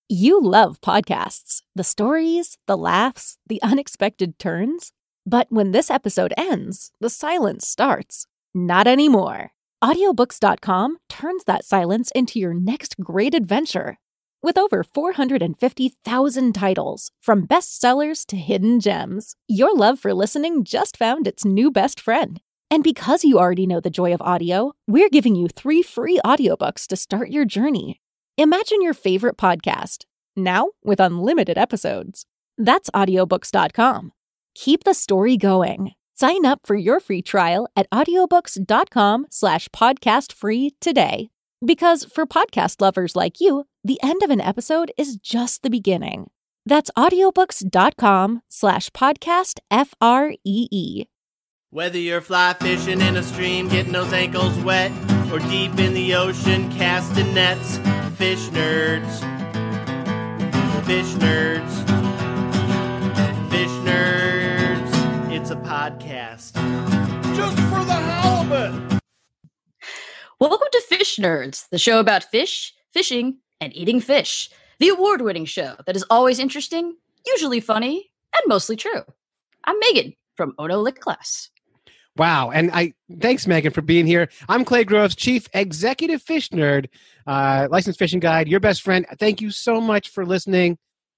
You love podcasts, the stories, the laughs, the unexpected turns. But when this episode ends, the silence starts. Not anymore. Audiobooks.com turns that silence into your next great adventure. With over 450,000 titles, from bestsellers to hidden gems, your love for listening just found its new best friend. And because you already know the joy of audio, we're giving you 3 free audiobooks to start your journey. Imagine your favorite podcast, now with unlimited episodes. That's audiobooks.com. Keep the story going. Sign up for your free trial at audiobooks.com/podcastfree today. Because for podcast lovers like you, the end of an episode is just the beginning. That's audiobooks.com/podcastfree. Whether you're fly fishing in a stream, getting those ankles wet, or deep in the ocean casting nets, fish nerds. Fish nerds. Fish nerds. It's a podcast. Just for the halibut. Welcome to Fish Nerds, the show about fish, fishing, and eating fish. The award-winning show that is always interesting, usually funny, and mostly true. I'm Megan from Ono Lit Class. Wow. And thanks, Megan, for being here. I'm Clay Groves, Chief Executive Fish Nerd, licensed fishing guide, your best friend. Thank you so much for listening.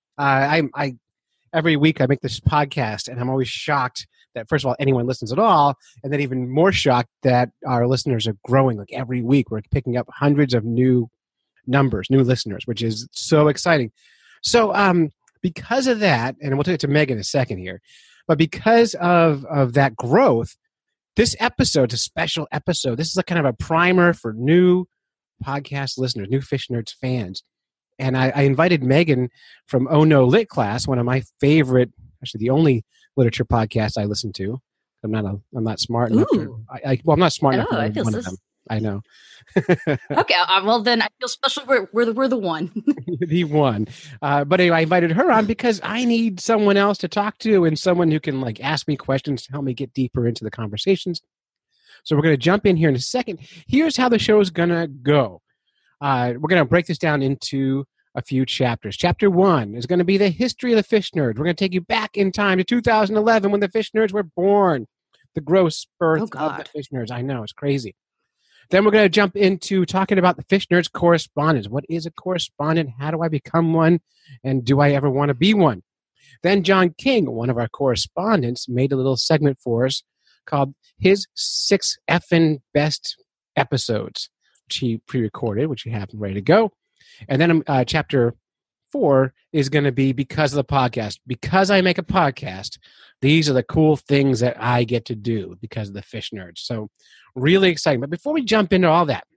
Every week I make this podcast, and I'm always shocked that, first of all, anyone listens at all, and then even more shocked that our listeners are growing. Like every week, we're picking up hundreds of new listeners, which is so exciting. So because of that, and we'll take it to Megan in a second here, but because of that growth, this episode is a special episode. This is a kind of a primer for new podcast listeners, new Fish Nerds fans. And I invited Megan from Ono Lit Class, one of my favorite, actually the only literature podcast I listen to. I'm not smart enough. I'm not smart enough. I feel one of them. I know. Okay, well then I feel special. We're the one. The one. But anyway, I invited her on because I need someone else to talk to and someone who can ask me questions to help me get deeper into the conversations. So we're going to jump in here in a second. Here's how the show is going to go. We're going to break this down into a few chapters. Chapter 1 is going to be the history of the Fish Nerds. We're going to take you back in time to 2011 when the Fish Nerds were born. The gross birth of the Fish Nerds. I know, it's crazy. Then we're going to jump into talking about the Fish Nerds correspondence. What is a correspondent? How do I become one? And do I ever want to be one? Then John King, one of our correspondents, made a little segment for us called his 6 effing best episodes, which he pre-recorded, which we have ready to go. And then chapter 4 is going to be because of the podcast. Because I make a podcast, these are the cool things that I get to do because of the Fish Nerds. So really exciting. But before we jump into all that,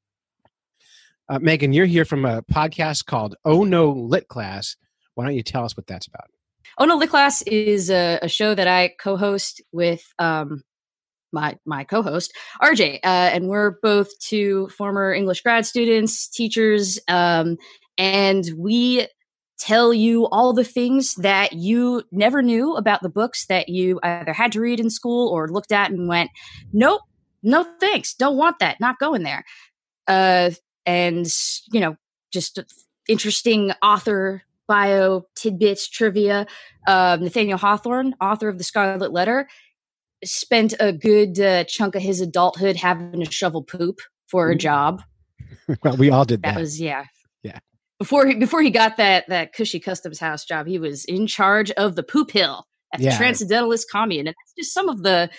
Megan, you're here from a podcast called Ono Lit Class. Why don't you tell us what that's about? Ono Lit Class is a show that I co-host with my co-host, RJ. And we're both 2 former English grad students, teachers, and we tell you all the things that you never knew about the books that you either had to read in school or looked at and went, nope, no thanks, don't want that, not going there. And, just interesting author bio tidbits, trivia. Nathaniel Hawthorne, author of The Scarlet Letter, spent a good chunk of his adulthood having to shovel poop for a job. Well, we all did that. That was, yeah. Yeah. Before he got that cushy customs house job, he was in charge of the poop hill at the Transcendentalist Commune. And that's just some of the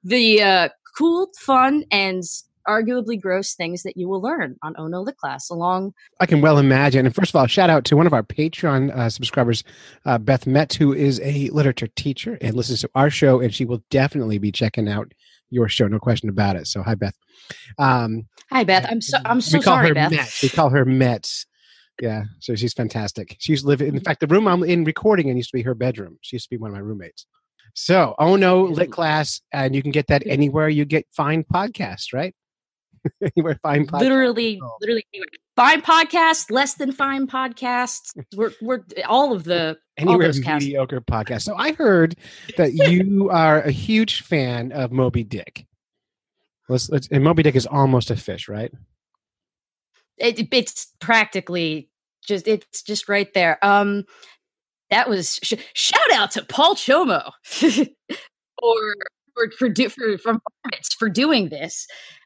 cool, fun, and arguably gross things that you will learn on Ono Lit Class along. I can well imagine. And first of all, shout out to one of our Patreon subscribers, Beth Metz, who is a literature teacher and listens to our show, and she will definitely be checking out your show, no question about it. So hi, Beth. Hi, Beth. I'm so sorry, Beth. Metz. We call her Metz. Yeah, so she's fantastic. She used to live in fact, the room I'm in recording in used to be her bedroom. She used to be one of my roommates. So Ono Lit Class, and you can get that anywhere you get fine podcasts, right? Anywhere fine podcasts. Literally anywhere. Fine podcasts, less than fine podcasts. We're all of the anywhere mediocre podcasts. So I heard that you are a huge fan of Moby Dick. And Moby Dick is almost a fish, right? It's practically It's just right there. That was shout out to Paul Chomo for doing this.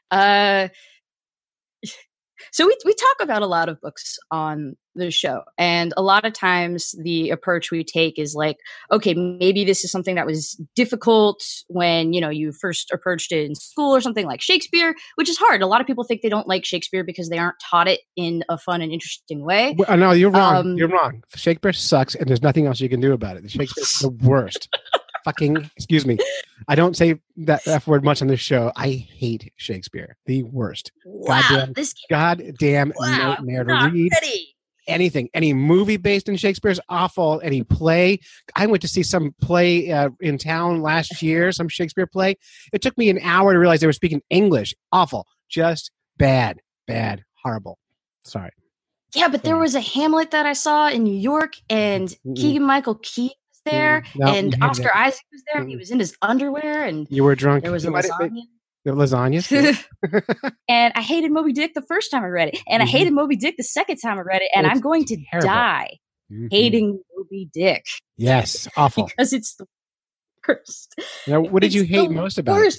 So we talk about a lot of books on the show, and a lot of times the approach we take is like, okay, maybe this is something that was difficult when, you first approached it in school or something like Shakespeare, which is hard. A lot of people think they don't like Shakespeare because they aren't taught it in a fun and interesting way. Well, no, you're wrong. You're wrong. Shakespeare sucks, and there's nothing else you can do about it. Shakespeare's the worst. Fucking, excuse me. I don't say that F word much on this show. I hate Shakespeare. The worst. Wow, goddamn nightmare to read anything. Any movie based in Shakespeare is awful. Any play. I went to see some play in town last year, some Shakespeare play. It took me an hour to realize they were speaking English. Awful. Just bad. Horrible. Sorry. Yeah, but there was a Hamlet that I saw in New York, and Keegan-Michael Key there, and Oscar Isaac was there, and he was in his underwear, and you were drunk. There was a lasagna. The lasagna. And I hated Moby Dick the first time I read it, and I hated Moby Dick the second time I read it, and I'm going to die hating Moby Dick. Yes, awful. Because it's the worst. Now, what did you hate most about it?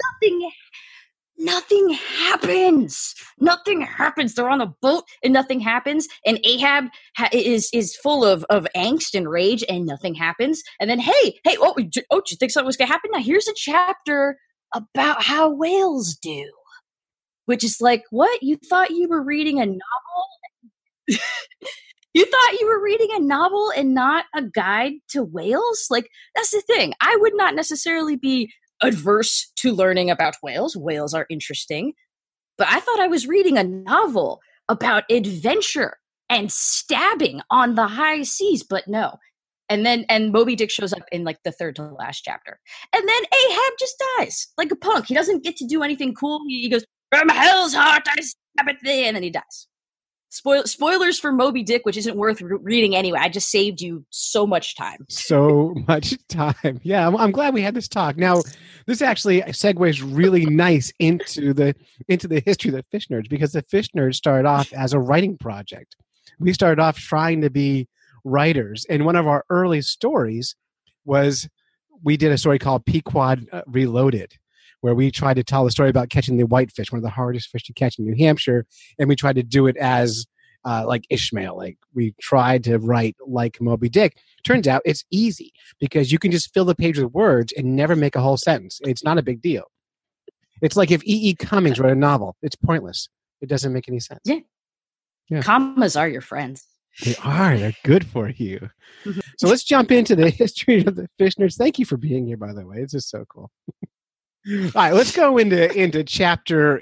Nothing happens. Nothing happens. They're on a boat and nothing happens. And Ahab is full of angst and rage, and nothing happens. And then, hey, do you think something was going to happen? Now here's a chapter about how whales do, which is like, what? You thought you were reading a novel? You thought you were reading a novel and not a guide to whales? Like, that's the thing. I would not necessarily be adverse to learning about whales. Whales are interesting. But I thought I was reading a novel about adventure and stabbing on the high seas, but no. And Moby Dick shows up in like the third to last chapter. And then Ahab just dies like a punk. He doesn't get to do anything cool. He goes, from hell's heart, I stab at thee, and then he dies. Spoilers for Moby Dick, which isn't worth reading anyway. I just saved you so much time. So much time. Yeah, I'm glad we had this talk. Now, this actually segues really nice into the history of the Fish Nerds, because the Fish Nerds started off as a writing project. We started off trying to be writers, and one of our early stories was we did a story called Pequod Reloaded, where we tried to tell the story about catching the whitefish, one of the hardest fish to catch in New Hampshire, and we tried to do it as like Ishmael. Like, we tried to write like Moby Dick. Turns out it's easy, because you can just fill the page with words and never make a whole sentence. It's not a big deal. It's like if E.E. Cummings wrote a novel. It's pointless. It doesn't make any sense. Yeah. Commas are your friends. They are. They're good for you. So let's jump into the history of the Fish Nerds. Thank you for being here, by the way. It's just so cool. All right, let's go into chapter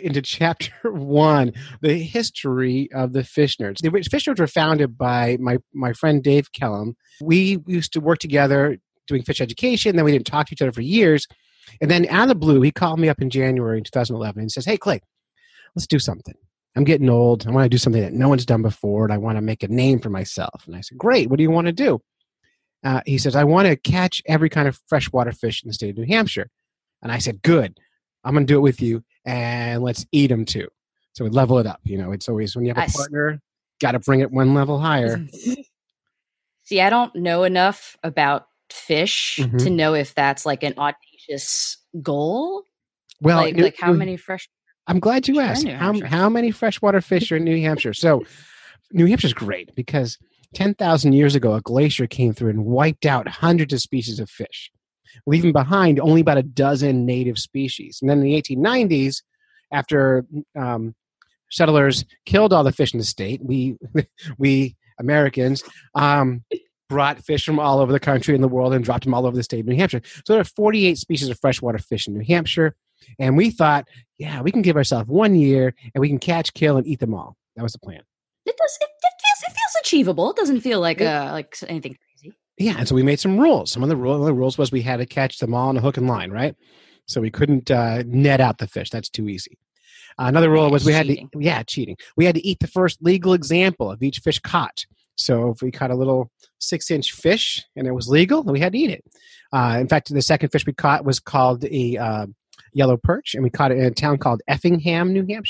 1, the history of the Fish Nerds. The Fish Nerds were founded by my friend Dave Kellum. We used to work together doing fish education. Then we didn't talk to each other for years. And then out of the blue, he called me up in January in 2011 and says, "Hey, Clay, let's do something. I'm getting old. I want to do something that no one's done before, and I want to make a name for myself." And I said, "Great. What do you want to do?" He says, "I want to catch every kind of freshwater fish in the state of New Hampshire." And I said, "Good. I'm going to do it with you, and let's eat them too." So we level it up. It's always when you have a partner, got to bring it one level higher. See, I don't know enough about fish to know if that's like an audacious goal. Well, like how many fresh? I'm glad you asked. How many freshwater fish are in New Hampshire? So New Hampshire's great because 10,000 years ago, a glacier came through and wiped out hundreds of species of fish, leaving behind only about a dozen native species. And then in the 1890s, after settlers killed all the fish in the state, we Americans brought fish from all over the country and the world and dropped them all over the state of New Hampshire. So there are 48 species of freshwater fish in New Hampshire. And we thought, yeah, we can give ourselves 1 year and we can catch, kill, and eat them all. That was the plan. It feels achievable. It doesn't feel like anything crazy. Yeah, and so we made some rules. One of the rules was we had to catch them all on a hook and line, right? So we couldn't net out the fish. That's too easy. Another rule was we had to, cheating. We had to eat the first legal example of each fish caught. So if we caught a little 6-inch fish and it was legal, then we had to eat it. In fact, the second fish we caught was called a yellow perch, and we caught it in a town called Effingham, New Hampshire.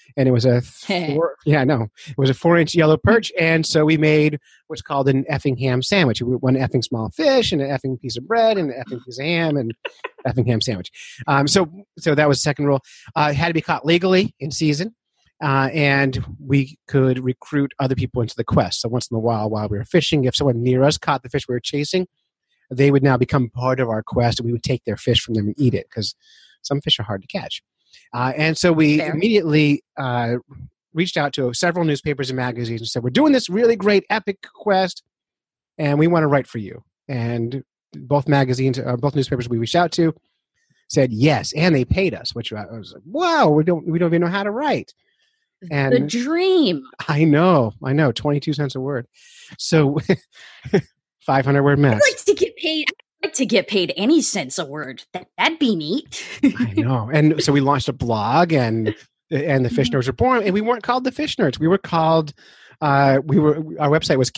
And it was a 4-inch yellow perch. And so we made what's called an effing ham sandwich. One effing small fish and an effing piece of bread and an effing piece of ham and effing ham sandwich. So that was the second rule. It had to be caught legally in season. And we could recruit other people into the quest. So once in a while we were fishing, if someone near us caught the fish we were chasing, they would now become part of our quest, and we would take their fish from them and eat it because some fish are hard to catch. And so we immediately reached out to several newspapers and magazines and said, we're doing this really great epic quest, and we want to write for you. And both newspapers we reached out to said yes, and they paid us, which I was like, wow, we don't even know how to write. And the dream. I know, 22 cents a word. So 500 word max. I'd like to get paid any cents a word. That'd be neat. I know. And so we launched a blog, and the Fish Nerds were born, and we weren't called the Fish Nerds. We were called our website was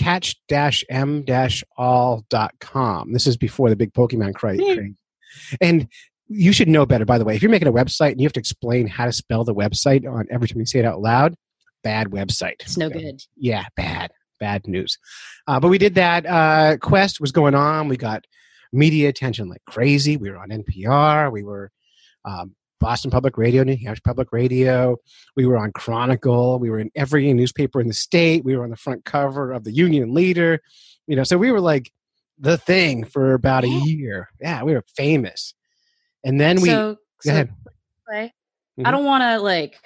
catch-m-all.com. This is before the big Pokemon craze. And you should know better, by the way. If you're making a website and you have to explain how to spell the website on every time you say it out loud, bad website. It's no good. Yeah, bad news. But we did that. Quest was going on. We got media attention like crazy. We were on NPR. We were Boston Public Radio, New Hampshire Public Radio. We were on Chronicle. We were in every newspaper in the state. We were on the front cover of the Union Leader. So we were like the thing for about a year. Yeah, we were famous. And then go ahead. I don't want to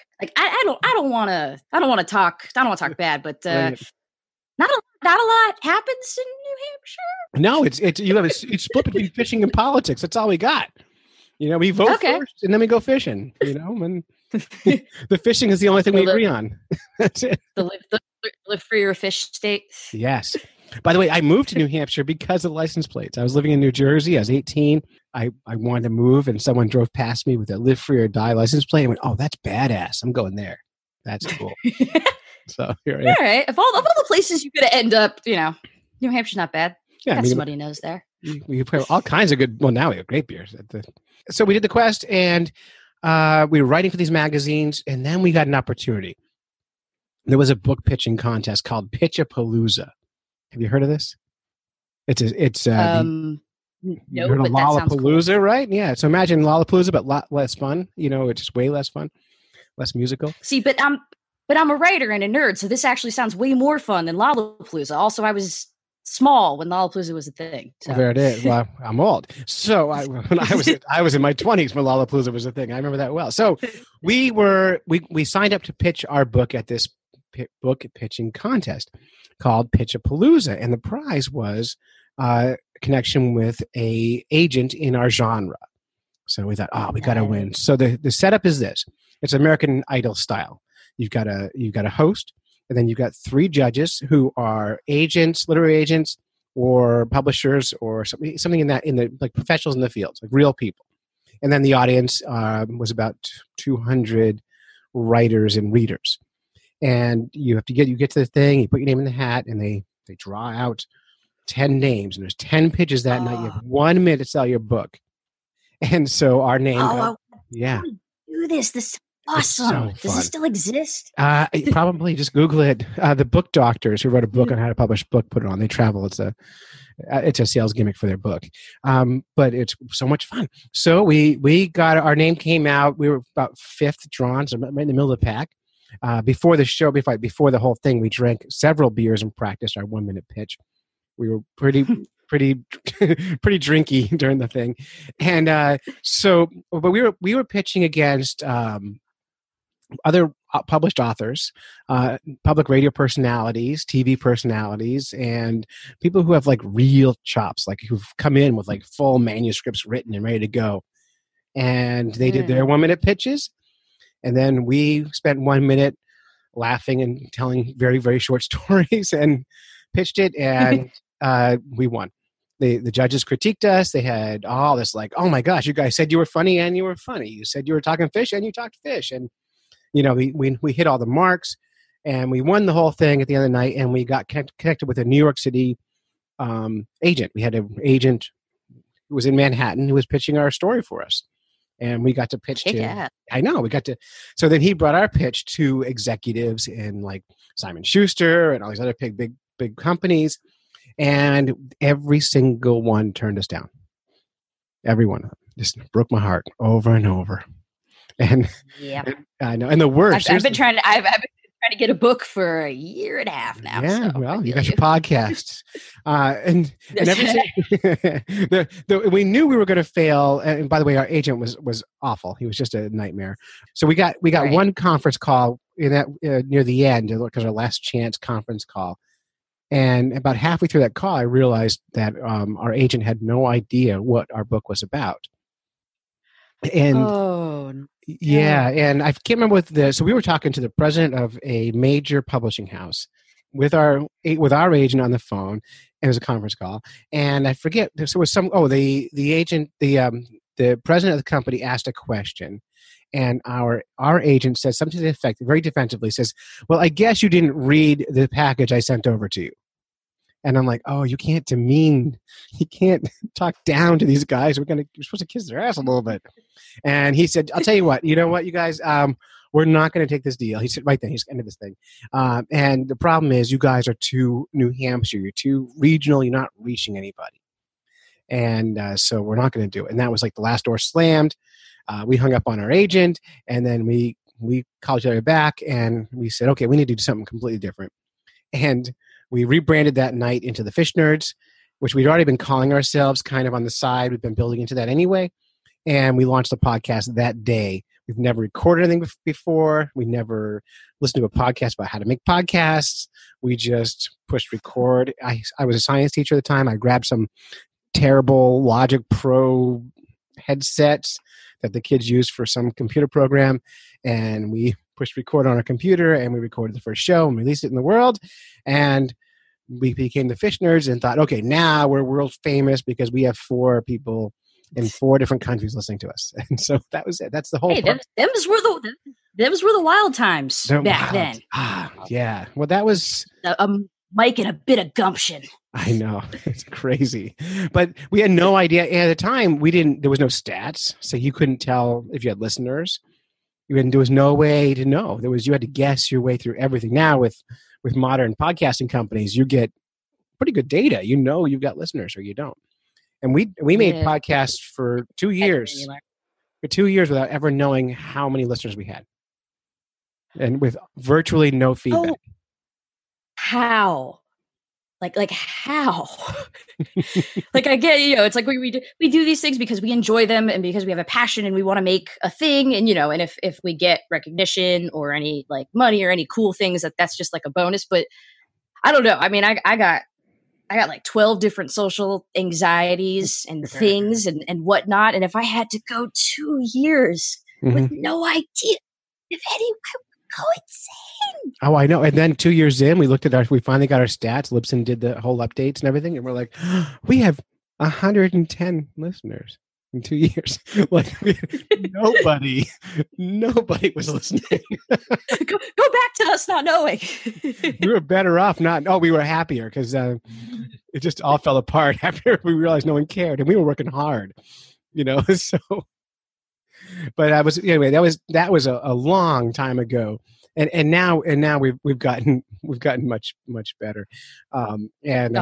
I don't want to talk bad, but not a lot happens in New Hampshire. No, it's split between fishing and politics. That's all we got. We vote first and then we go fishing. And the fishing is the only thing we agree on. That's it. The live for your fish state. Yes. By the way, I moved to New Hampshire because of license plates. I was living in New Jersey. I was 18. I wanted to move, and someone drove past me with a live free or die license plate and went, oh, that's badass. I'm going there. That's cool. So here I am. All right. Of all the places you could end up, New Hampshire's not bad. Yeah, got somebody knows there. We put all kinds of good, well, now we have great beers. So we did the quest, and we were writing for these magazines, and then we got an opportunity. There was a book pitching contest called Pitchapalooza. Have you heard of this? It's no, heard of but that sounds Lollapalooza, cool. Right? Yeah. So imagine Lollapalooza, but a lot less fun. It's just way less fun, less musical. See, but I'm a writer and a nerd, so this actually sounds way more fun than Lollapalooza. Also, I was small when Lollapalooza was a thing. So. There it is. Well, I'm old. So when I was in my 20s when Lollapalooza was a thing. I remember that well. So we signed up to pitch our book at this book pitching contest called Pitchapalooza, and the prize was connection with a agent in our genre. So we thought, we got to win. So the setup is this: it's American Idol style. You've got a host, and then you've got 3 judges who are agents, literary agents, or publishers, or something in the like professionals in the field, like real people. And then the audience was about 200 writers and readers. And you get to the thing, you put your name in the hat, and they draw out 10 names, and there's 10 pitches that night. You have 1 minute to sell your book. And so our name do this. This is awesome. So does it still exist? Probably just Google it. The Book Doctors, who wrote a book on how to publish a book, put it on. They travel. It's a sales gimmick for their book. But it's so much fun. So we got, our name came out. We were about 5th drawn, so right in the middle of the pack. Before the show, before the whole thing, we drank several beers and practiced our 1 minute pitch. We were pretty drinky during the thing, and but we were pitching against other published authors, public radio personalities, TV personalities, and people who have like real chops, like who've come in with like full manuscripts written and ready to go, and they did their 1 minute pitches. And then we spent 1 minute laughing and telling very, very short stories and pitched it, and we won. The judges critiqued us. They had all this like, oh my gosh, you guys said you were funny and you were funny. You said you were talking fish and you talked fish. And, we hit all the marks, and we won the whole thing at the end of the night, and we got connected with a New York City agent. We had an agent who was in Manhattan who was pitching our story for us. And we got to pitch Kick to, ass. I know, we got to, so then he brought our pitch to executives in like Simon Schuster and all these other big companies. And every single one turned us down. Every one of them just broke my heart over and over. And Yeah, I know. And the worst. I've been trying to get a book for a year and a half now. Yeah, so well, you got your podcasts, and everything. We knew we were going to fail. And by the way, our agent was awful. He was just a nightmare. So we got Right. one conference call in that near the end because our last chance conference call. And about halfway through that call, I realized that our agent had no idea what our book was about. And yeah, and I can't remember so we were talking to the president of a major publishing house with our agent on the phone, and it was a conference call. And I forget, there was the agent, the president of the company asked a question, and our agent said something to the effect, very defensively, says, "Well, I guess you didn't read the package I sent over to you." And I'm like, "Oh, you can't talk down to these guys. You're supposed to kiss their ass a little bit." And he said, "I'll tell you what, you know what, you guys, we're not going to take this deal." He said, right then, he's ended this thing. And the problem is you guys are too New Hampshire. You're too regional. You're not reaching anybody. And so we're not going to do it. And that was like the last door slammed. We hung up on our agent, and then we called each other back, and we said, okay, we need to do something completely different. And we rebranded that night into the Fish Nerds, which we'd already been calling ourselves kind of on the side. We've been building into that anyway. And we launched the podcast that day. We've never recorded anything before. We never listened to a podcast about how to make podcasts. We just pushed record. I was a science teacher at the time. I grabbed some terrible Logic Pro headsets that the kids used for some computer program. And we pushed record on our computer, and we recorded the first show and released it in the world. And we became the Fish Nerds and thought, okay, now we're world famous because we have 4 people in 4 different countries listening to us. And so that was it. That's the whole. Hey, them's were the wild times back then. Yeah. Well, that was Mike and a bit of gumption. I know, it's crazy, but we had no idea. And at the time, there was no stats, so you couldn't tell if you had listeners. There was no way to know. You had to guess your way through everything. Now with modern podcasting companies, you get pretty good data. You know you've got listeners or you don't. And we made podcasts for 2 years. For 2 years without ever knowing how many listeners we had. And with virtually no feedback. Oh, how? Like how? Like I get, it's like we do these things because we enjoy them and because we have a passion and we want to make a thing. And, and if we get recognition or any like money or any cool things, that's just like a bonus. But I don't know. I mean, I got like 12 different social anxieties and things and whatnot. And if I had to go 2 years with no idea if any, I would go insane. Oh, I know. And then 2 years in, we finally got our stats. Libsyn did the whole updates and everything. And we're like, we have 110 listeners in 2 years. Like nobody was listening. Go back to us not knowing. We were better off not. Oh, we were happier because it just all fell apart after we realized no one cared, and we were working hard, So, but that was a long time ago, and now we've gotten much better. And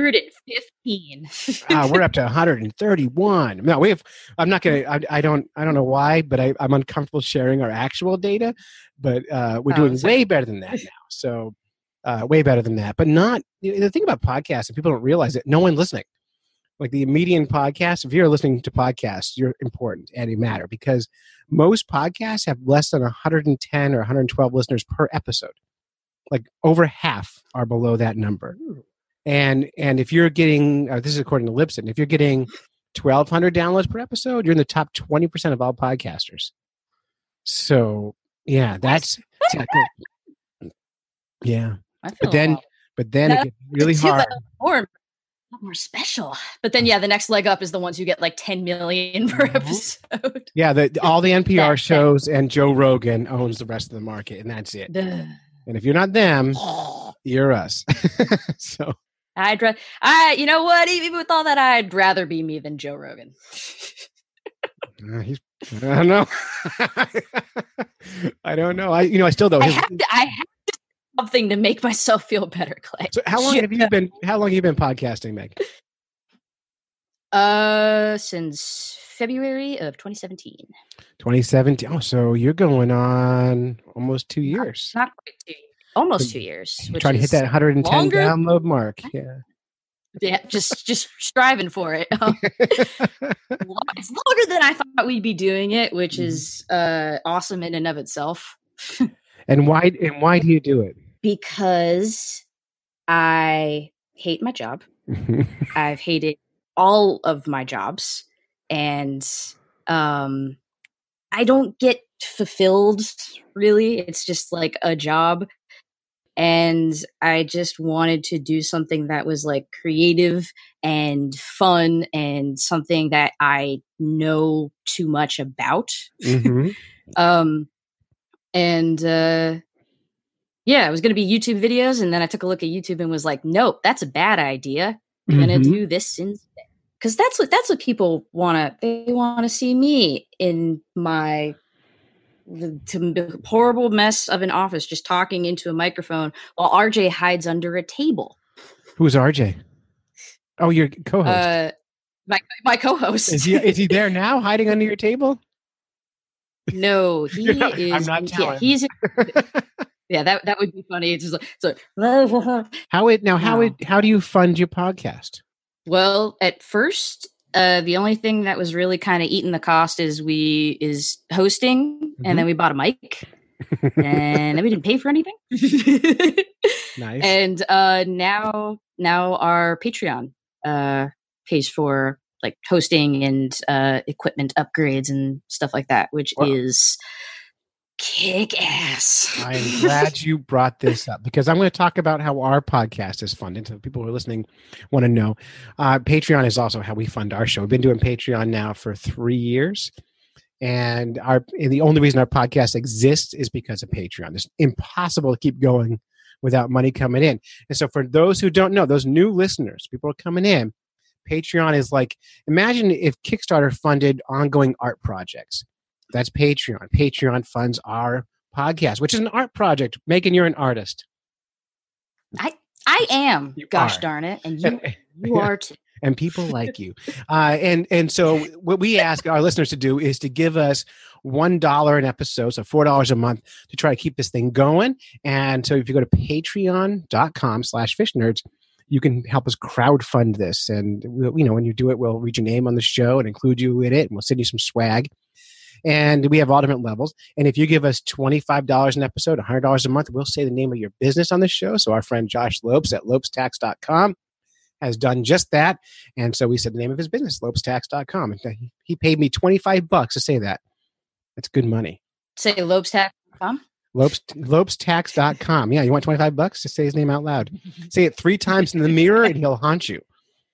115. We're up to 131. No, I'm not gonna. I don't know why, but I'm uncomfortable sharing our actual data. But we're doing way better than that now. So way better than that. But not the thing about podcasts, and people don't realize it. No one listening. Like the median podcast, if you're listening to podcasts, you're important and you matter because most podcasts have less than 110 or 112 listeners per episode. Like over half are below that number. And if you're getting, this is according to Libsyn, if you're getting 1,200 downloads per episode, you're in the top 20% of all podcasters. So yeah, that's yeah. But then it gets really hard. More special. But then, the next leg up is the ones who get like 10 million per episode. Yeah, all the NPR shows and Joe Rogan owns the rest of the market, and that's it. And if you're not them, you're us. So you know what? Even with all that, I'd rather be me than Joe Rogan. He's I don't know. I don't know. I still don't. I have to do something to make myself feel better, Clay. So how long have you been podcasting, Meg? Since February of 2017. 2017. Oh, so you're going on almost 2 years. Not quite 2 years. Almost 2 years. Which trying to hit that 110 longer? Download mark. Yeah. Yeah, just striving for it. It's longer than I thought we'd be doing it, which is awesome in and of itself. And why do you do it? Because I hate my job. I've hated all of my jobs, and I don't get fulfilled, really. It's just like a job. And I just wanted to do something that was like creative and fun and something that I know too much about. Mm-hmm. Yeah, it was going to be YouTube videos. And then I took a look at YouTube and was like, nope, that's a bad idea. I'm going to do this instead. Because that's what people want to, they want to see me in the horrible mess of an office, just talking into a microphone while RJ hides under a table. Who's RJ? Oh, your co-host. My co-host. Is he there now, hiding under your table? No, he is. I'm not telling. Yeah, he's. Yeah, that would be funny. It's just like so. How do you fund your podcast? Well, at first, the only thing that was really kind of eating the cost is hosting, and then we bought a mic, and then we didn't pay for anything. Nice. And now our Patreon pays for like hosting and equipment upgrades and stuff like that, which is kick ass. I'm glad you brought this up because I'm going to talk about how our podcast is funded. So people who are listening want to know. Patreon is also how we fund our show. We've been doing Patreon now for 3 years. And the only reason our podcast exists is because of Patreon. It's impossible to keep going without money coming in. And so for those who don't know, those new listeners, people are coming in, Patreon is like, imagine if Kickstarter funded ongoing art projects. That's Patreon. Patreon funds our podcast, which is an art project. Megan, you're an artist. I am. Gosh darn it. And you are too. And people like you. And so what we ask our listeners to do is to give us $1 an episode, so $4 a month, to try to keep this thing going. And so if you go to patreon.com/fishnerds, you can help us crowdfund this. And when you do it, we'll read your name on the show and include you in it. And we'll send you some swag. And we have all different levels. And if you give us $25 an episode, $100 a month, we'll say the name of your business on the show. So our friend Josh Lopes at lopestax.com has done just that. And so we said the name of his business, lopestax.com. And he paid me $25 to say that. That's good money. Say lopestax.com? Lopestax.com. Yeah, you want $25 to say his name out loud? Say it 3 times in the mirror and he'll haunt you.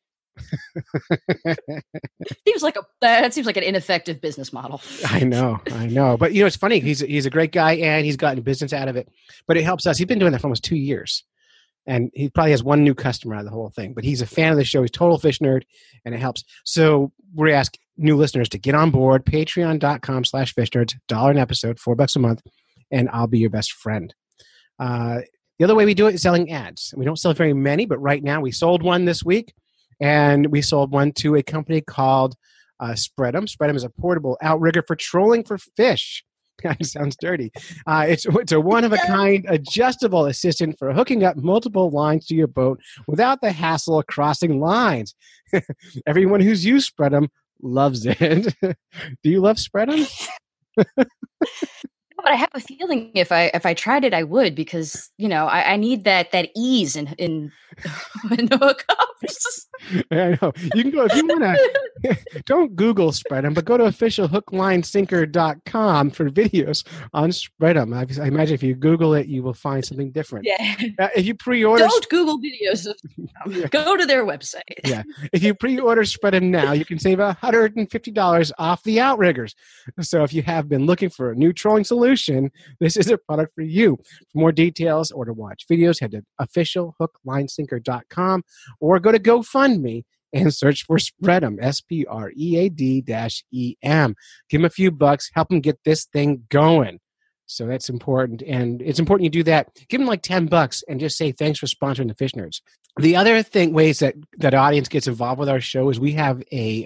That seems like an ineffective business model. I know. But it's funny. He's a great guy and he's gotten business out of it. But it helps us. He's been doing that for almost 2 years. And he probably has one new customer out of the whole thing. But he's a fan of the show. He's a total fish nerd, and it helps. So we're asking new listeners to get on board. Patreon.com/fishnerds. $1 an episode, $4 a month, and I'll be your best friend. The other way we do it is selling ads. We don't sell very many, but right now we sold one this week. And we sold one to a company called Spread'em. Spread'em is a portable outrigger for trolling for fish. That sounds dirty. It's a one-of-a-kind adjustable assistant for hooking up multiple lines to your boat without the hassle of crossing lines. Everyone who's used Spread'em loves it. Do you love Spread'em? But I have a feeling if I tried it, I would, because I need that ease in hookups. I know. You can go if you want to. Don't Google Spread'em, but go to officialhooklinesinker.com for videos on Spread'em. I imagine if you Google it, you will find something different. Yeah. If you pre-order, don't Google videos. Go to their website. Yeah. If you pre-order Spread'em now, you can save $150 off the outriggers. So if you have been looking for a new trolling solution, this is a product for you. For more details or to watch videos, head to officialhooklinesinker.com or go to GoFundMe and search for Spreadem, SPREAD-EM. Give them a few bucks, help them get this thing going. So that's important. And it's important you do that. Give them like $10 and just say, thanks for sponsoring the Fish Nerds. The other ways that audience gets involved with our show is we have a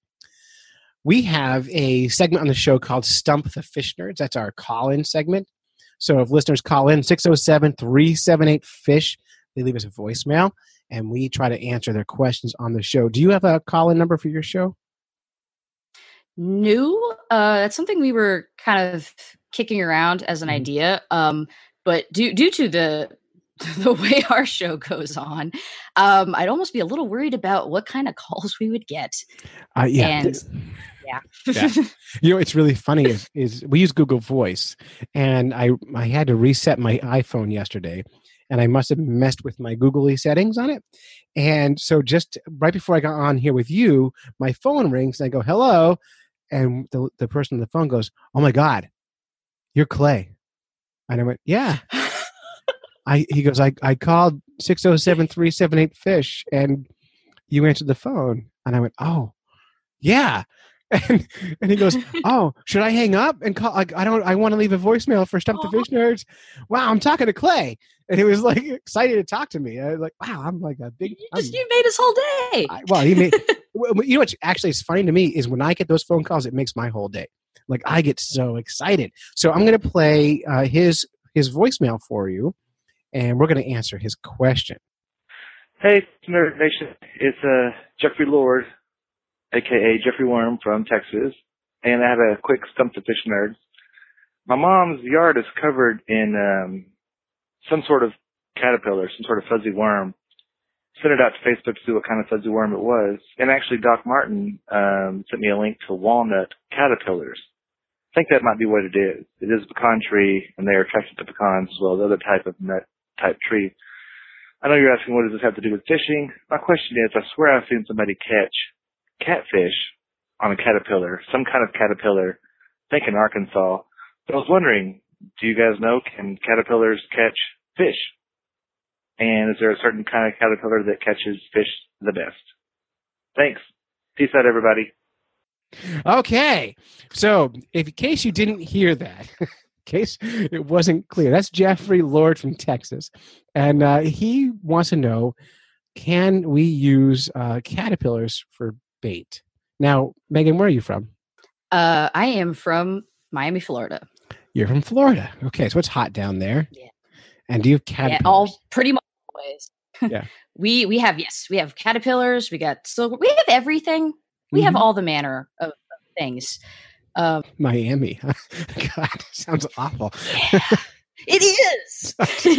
segment on the show called Stump the Fish Nerds. That's our call-in segment. So if listeners call in 607-378-FISH, they leave us a voicemail, and we try to answer their questions on the show. Do you have a call-in number for your show? No, that's something we were kind of kicking around as an idea. But due to the way our show goes on, I'd almost be a little worried about what kind of calls we would get. Yeah. You know, it's really funny is we use Google Voice, and I had to reset my iPhone yesterday, and I must have messed with my Googly settings on it. And so just right before I got on here with you, my phone rings and I go, hello. And the person on the phone goes, oh my God, you're Clay. And I went, yeah. He goes, I called 607-378-FISH and you answered the phone. And I went, oh, yeah. And he goes, oh, should I hang up and call? I want to leave a voicemail for Stump the Fish Nerds. Wow, I'm talking to Clay. And he was like excited to talk to me. I was like, wow, I'm like a big. You made his whole day. He made. You know what? Actually, it's funny to me is when I get those phone calls, it makes my whole day. Like I get so excited. So I'm going to play his voicemail for you, and we're going to answer his question. Hey, Nerd Nation. It's Jeffrey Lord, a.k.a. Jeffrey Worm from Texas, and I have a quick Stump the Fish Nerd. My mom's yard is covered in some sort of caterpillar, some sort of fuzzy worm. Sent it out to Facebook to see what kind of fuzzy worm it was. And actually, Doc Martin sent me a link to walnut caterpillars. I think that might be what it is. It is a pecan tree, and they are attracted to pecans as well as other type of nut-type tree. I know you're asking, what does this have to do with fishing? My question is, I swear I've seen somebody catch catfish on a caterpillar, some kind of caterpillar, I think in Arkansas. But I was wondering, do you guys know, can caterpillars catch fish? And is there a certain kind of caterpillar that catches fish the best? Thanks. Peace out, everybody. Okay. So in case you didn't hear that, in case it wasn't clear, that's Jeffrey Lord from Texas. And he wants to know, can we use caterpillars for bait? Now, Megan, where are you from? I am from Miami, Florida. You're from Florida. Okay, so it's hot down there. Yeah. And do you have caterpillars? Yeah, all pretty much always. Yeah. We have caterpillars. We have everything. We have all the manner of things. Miami. God, sounds awful. Yeah, it is.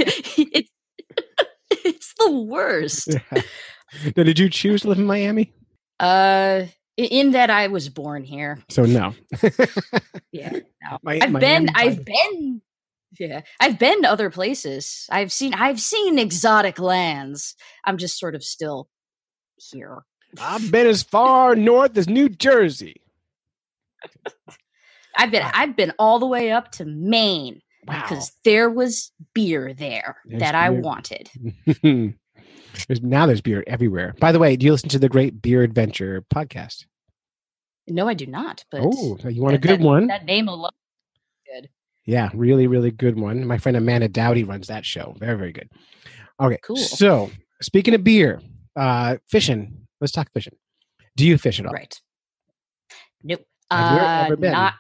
It's the worst. Yeah. Now, did you choose to live in Miami? In that I was born here. So no. Yeah. No. I've been to other places. I've seen exotic lands. I'm just sort of still here. I've been as far north as New Jersey. I've been all the way up to Maine. Wow. Because there was beer there that I wanted. There's beer everywhere. By the way, do you listen to the Great Beer Adventure podcast? No, I do not. But you want a good one? That name alone is good. Yeah, really, really good one. My friend Amanda Dowdy runs that show. Very, very good. Okay, cool. So speaking of beer, fishing. Let's talk fishing. Do you fish at all? Right. Nope. Have you ever been? Not.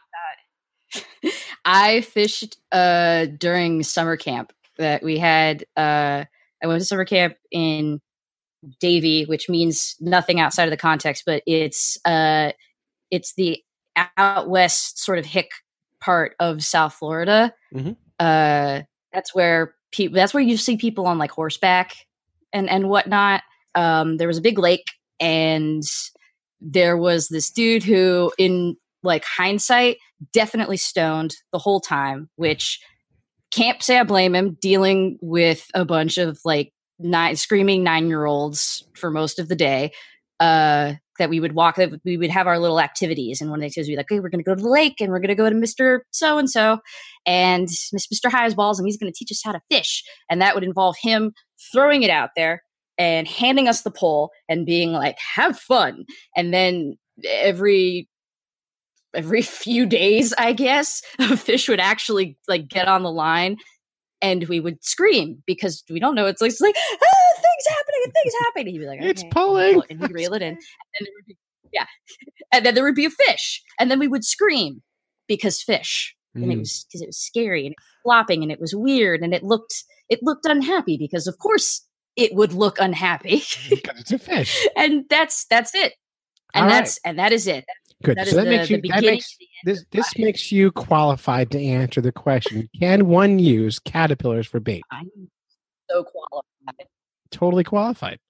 I fished during summer camp that we had. I went to summer camp in Davie, which means nothing outside of the context, but it's the out west sort of hick part of South Florida. Mm-hmm. That's where you see people on like horseback and whatnot. There was a big lake, and there was this dude who, in like hindsight, definitely stoned the whole time, which can't say I blame him, dealing with a bunch of like screaming 9-year-olds for most of the day. That we would have our little activities. And one of the activities, we'd be like, okay, we're going to go to the lake and we're going to go to Mr. So-and-so and Mr. Highsballs, and he's going to teach us how to fish. And that would involve him throwing it out there and handing us the pole and being like, have fun. And then every few days, I guess, a fish would actually like get on the line and we would scream because we don't know. It's like things happening. He'd be like, okay. It's pulling. And he'd reel it in. And then there would be, and then there would be a fish. And then we would scream because fish. And it was scary and it was flopping and it was weird and it looked unhappy because of course it would look unhappy. Because it's a fish. And that's it. And that is it. Good. That so is this makes you qualified to answer the question: can one use caterpillars for bait? I'm so qualified. Totally qualified.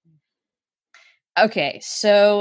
Okay, so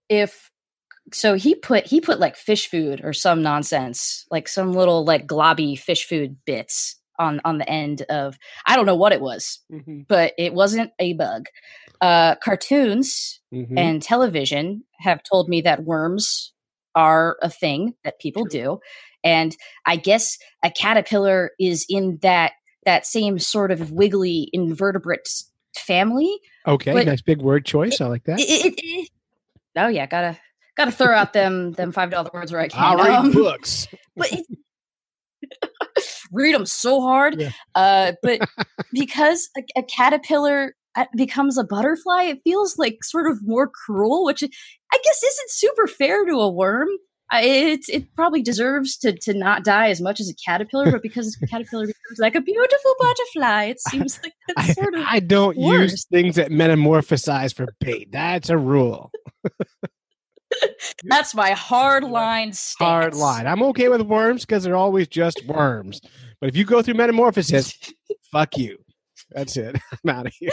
he put like fish food or some nonsense, like some little like globby fish food bits on the end of, I don't know what it was, but it wasn't a bug. Cartoons and television have told me that worms are a thing that people do. And I guess a caterpillar is in that same sort of wiggly invertebrate family. Okay, but nice big word choice. I like that. Oh yeah, gotta throw out them $5 words where I can. I'll read books. But read them so hard. Yeah. But because a caterpillar becomes a butterfly, it feels like sort of more cruel, which I guess isn't super fair to a worm. It probably deserves to not die as much as a caterpillar, but because a caterpillar becomes like a beautiful butterfly, it seems like that's sort of I don't worse. use things that metamorphosize for bait. That's a rule. That's my hard line stance. Hard line. I'm okay with worms because they're always just worms. But if you go through metamorphosis, fuck you. That's it. I'm out of here.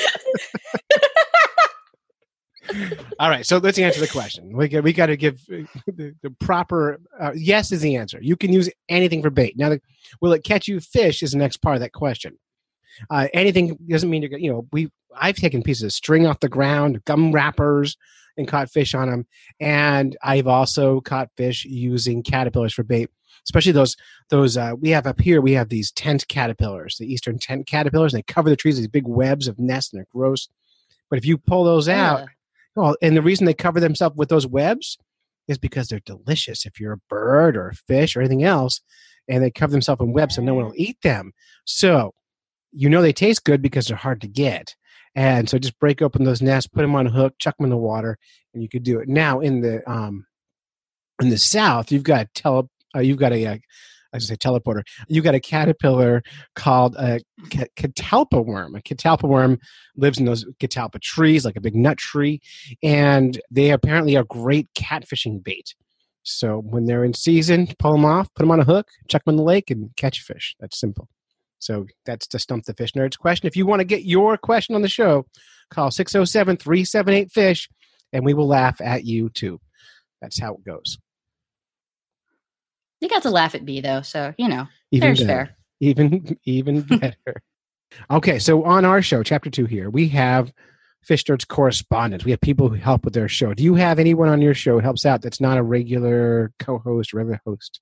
All right, so let's answer the question. We got to give the proper yes is the answer. You can use anything for bait. Now, will it catch you fish is the next part of that question. Anything doesn't mean I've taken pieces of string off the ground, gum wrappers, and caught fish on them. And I've also caught fish using caterpillars for bait, especially those we have up here. We have these tent caterpillars, the eastern tent caterpillars, and they cover the trees, these big webs of nests, and they're gross. But if you pull those out, and the reason they cover themselves with those webs is because they're delicious. If you're a bird or a fish or anything else, and they cover themselves in webs so no one will eat them. So they taste good because they're hard to get. And so just break open those nests, put them on a hook, chuck them in the water, and you could do it. Now in the South, you've got teleporter. You've got a caterpillar called a catalpa worm. A catalpa worm lives in those catalpa trees, like a big nut tree, and they apparently are great catfishing bait. So when they're in season, pull them off, put them on a hook, chuck them in the lake, and catch a fish. That's simple. So that's the Stump the Fish Nerds question. If you want to get your question on the show, call 607-378-FISH, and we will laugh at you too. That's how it goes. You got to laugh at me, though, so, Even fair's better. fair. Even better. Okay, so on our show, Chapter 2 here, we have Fish Nerds correspondents. We have people who help with their show. Do you have anyone on your show who helps out that's not a regular co-host or regular host?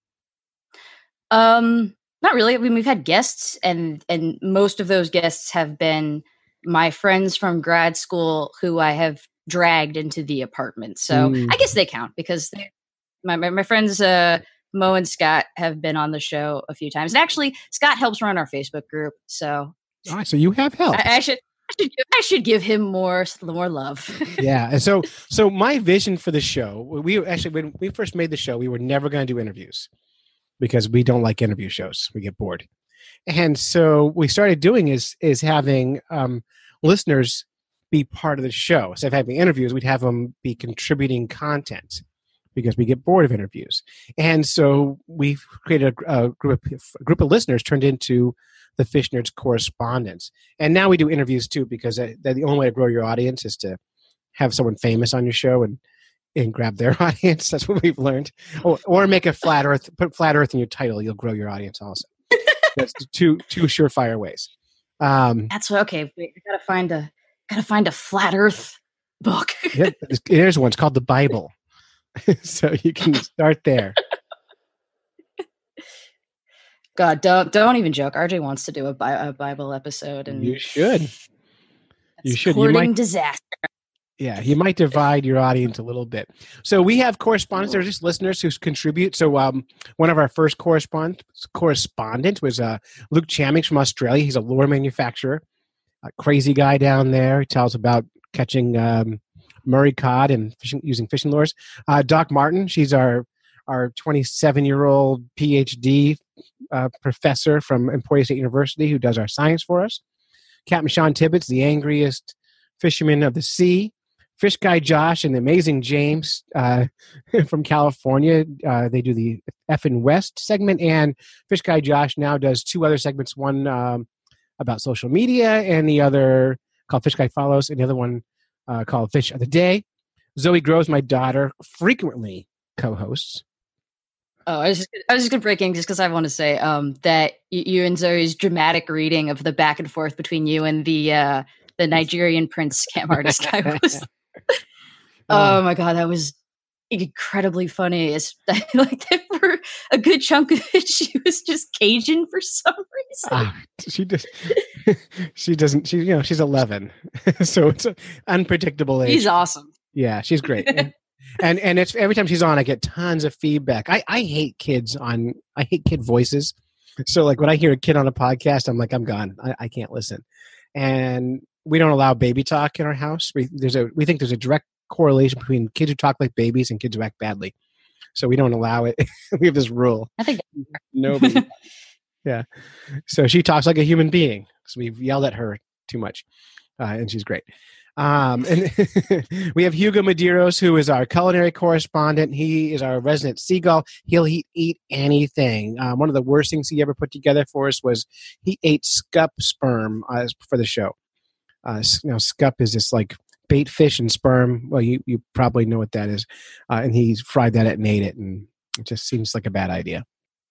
Not really. I mean, we've had guests, and most of those guests have been my friends from grad school who I have dragged into the apartment. So I guess they count because my friends Mo and Scott have been on the show a few times. And actually, Scott helps run our Facebook group. So, all right, so you have help. I should give him more love. Yeah, and so my vision for the show, when we first made the show, we were never going to do interviews because we don't like interview shows. We get bored. And so what we started doing is having listeners be part of the show. Instead of having interviews, we'd have them be contributing content because we get bored of interviews. And so we've created a group of listeners turned into the Fish Nerds correspondents. And now we do interviews too because the only way to grow your audience is to have someone famous on your show and grab their audience. That's what we've learned. Or make a flat earth, put flat earth in your title. You'll grow your audience also. That's two surefire ways. That's okay. Wait, I gotta find a flat earth book. Yeah, there's one. It's called the Bible. So you can start there. God, don't even joke. RJ wants to do a Bible episode, and you should. You should. Courting disaster. Yeah, you might divide your audience a little bit. So we have correspondents. They're just listeners who contribute. So one of our first correspondents was Luke Chammings from Australia. He's a lure manufacturer, a crazy guy down there. He tells about catching Murray cod and using fishing lures. Doc Martin, she's our 27-year-old PhD professor from Emporia State University who does our science for us. Captain Sean Tibbetts, the angriest fisherman of the sea. Fish Guy Josh and the amazing James from California. They do the F in West segment, and Fish Guy Josh now does two other segments, one about social media and the other called Fish Guy Follows, and the other one called Fish of the Day. Zoe Groves, my daughter, frequently co-hosts. Oh, I was just going to break in just because I want to say that you and Zoe's dramatic reading of the back and forth between you and the Nigerian Prince scam artist guy was... Oh my God, that was incredibly funny. It's like for a good chunk of it, she was just Cajun for some reason. She doesn't. She's 11, so it's an unpredictable age. She's awesome. Yeah, she's great. and it's every time she's on, I get tons of feedback. I hate kids I hate kid voices. So like when I hear a kid on a podcast, I'm like, I'm gone. I can't listen. And we don't allow baby talk in our house. We think there's a direct correlation between kids who talk like babies and kids who act badly. So we don't allow it. We have this rule. I think nobody. Yeah. So she talks like a human being. So we've yelled at her too much. And she's great. And we have Hugo Medeiros, who is our culinary correspondent. He is our resident seagull. He'll eat anything. One of the worst things he ever put together for us was he ate scup sperm for the show. Scup is this like bait fish and sperm. Well, you probably know what that is. And he fried that and ate it, and it just seems like a bad idea.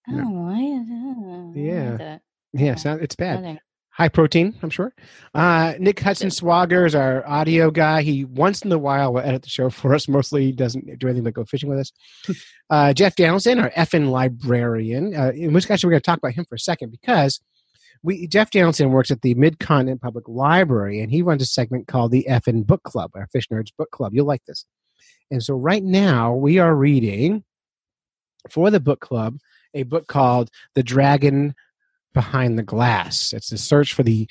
Yeah. Yeah, it's bad. High protein, I'm sure. Nick Hudson Swager is our audio guy. He once in a while will edit the show for us. Mostly he doesn't do anything but go fishing with us. Jeff Donaldson, our effing librarian, in which actually we're going to talk about him for a second because Jeff Donaldson works at the Mid-Continent Public Library, and he runs a segment called the Effin' Book Club, our Fish Nerds Book Club. You'll like this. And so right now we are reading for the book club a book called The Dragon Behind the Glass. It's a search for the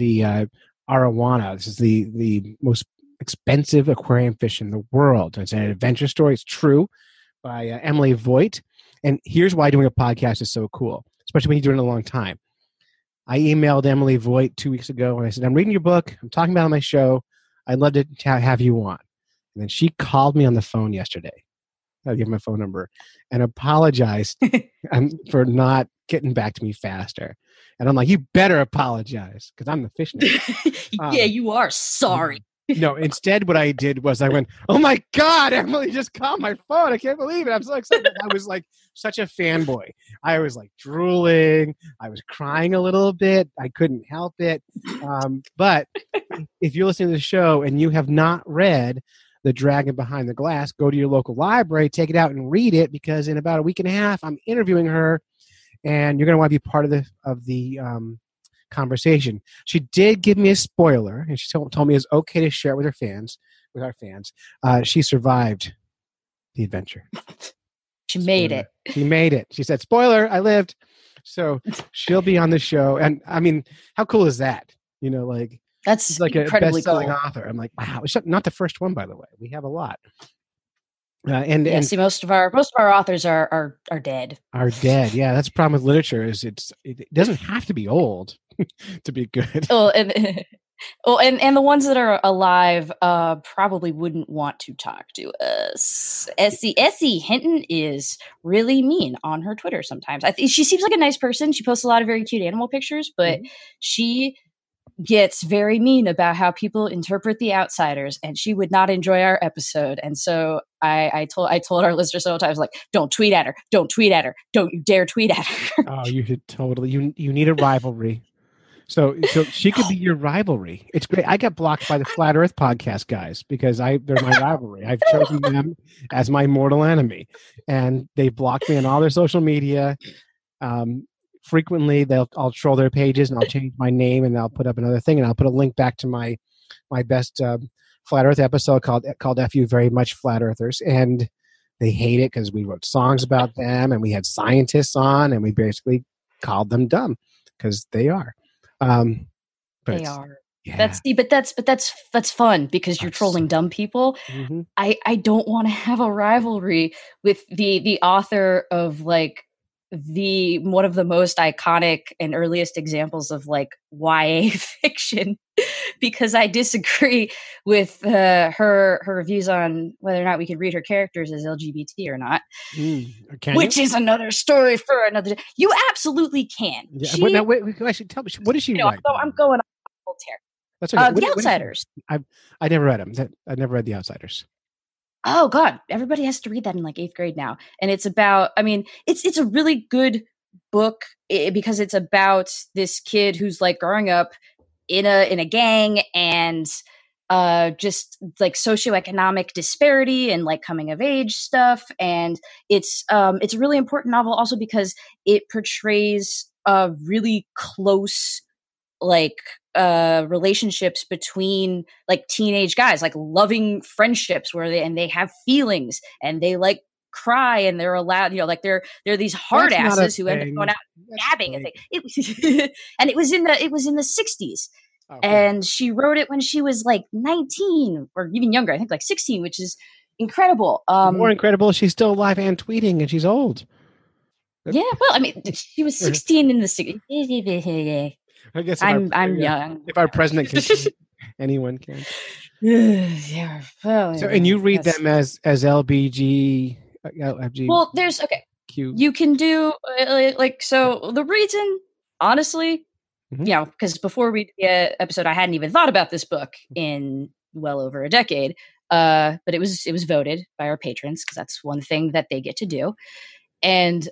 arowana. This is the most expensive aquarium fish in the world. It's an adventure story. It's true, by Emily Voigt. And here's why doing a podcast is so cool, especially when you do it in a long time. I emailed Emily Voigt 2 weeks ago and I said, I'm reading your book. I'm talking about it on my show. I'd love to have you on. And then she called me on the phone yesterday. I'll give my phone number and apologized for not getting back to me faster. And I'm like, you better apologize because I'm the fish nerd. Yeah, you are. Sorry. No, instead what I did was I went, oh my God, Emily just called my phone. I can't believe it. I'm so excited. I was like such a fanboy. I was like drooling. I was crying a little bit. I couldn't help it. But if you're listening to the show and you have not read The Dragon Behind the Glass, go to your local library, take it out and read it, because in about a week and a half, I'm interviewing her and you're going to want to be part of the conversation. She did give me a spoiler, and she told me it's okay to share it with our fans. She survived the adventure. She made it. She made it. She said, spoiler, I lived. So she'll be on the show. And I mean, how cool is that? You know, like that's like a best-selling cool author. I'm like, wow. It's not the first one, by the way. We have a lot. See, most of our authors are dead. Are dead. Yeah, that's the problem with literature. Is it doesn't have to be old to be good. And the ones that are alive probably wouldn't want to talk to us. Essie Hinton is really mean on her Twitter sometimes. She seems like a nice person. She posts a lot of very cute animal pictures, but she gets very mean about how people interpret The Outsiders, and she would not enjoy our episode. And so I told our listeners several times, like, don't tweet at her, don't you dare tweet at her. Oh, you should totally. You need a rivalry. So she could be your rivalry. It's great. I got blocked by the Flat Earth podcast guys because they're my rivalry. I've chosen them as my mortal enemy, and they blocked me on all their social media. Frequently, I'll troll their pages and I'll change my name and I'll put up another thing and I'll put a link back to my my best Flat Earth episode called F You Very Much Flat Earthers, and they hate it because we wrote songs about them and we had scientists on and we basically called them dumb because they are. They are. Yeah. That's fun because you're trolling dumb people. Mm-hmm. I don't want to have a rivalry with the author of like the one of the most iconic and earliest examples of like YA fiction because I disagree with her views on whether or not we can read her characters as LGBT or not, which is another story for another day. You absolutely can. Yeah, but now, wait, actually, tell me, what does she write? I'm going on a full tear. That's okay. The Outsiders. I never read them. I never read The Outsiders. Oh God, everybody has to read that in like 8th grade now. And it's about, I mean, it's a really good book because it's about this kid who's like growing up in a gang and just like socioeconomic disparity and like coming of age stuff. And it's a really important novel also because it portrays really close like relationships between like teenage guys, like loving friendships where they have feelings and they like cry and they're allowed, you know, like they're these hard asses who end up going out stabbing a thing. And it was in the 60s. Okay. And she wrote it when she was like 19 or even younger, I think like 16, which is incredible. More incredible, she's still alive and tweeting and she's old. Yeah, well, I mean, she was 16 in the 60s. I guess I'm young. If our president can, anyone can. Yeah. Well, so, and you read them as LBG. Well, there's Q. You can do like so. The reason, honestly, you know, because before we did the episode, I hadn't even thought about this book in well over a decade. But it was voted by our patrons because that's one thing that they get to do, and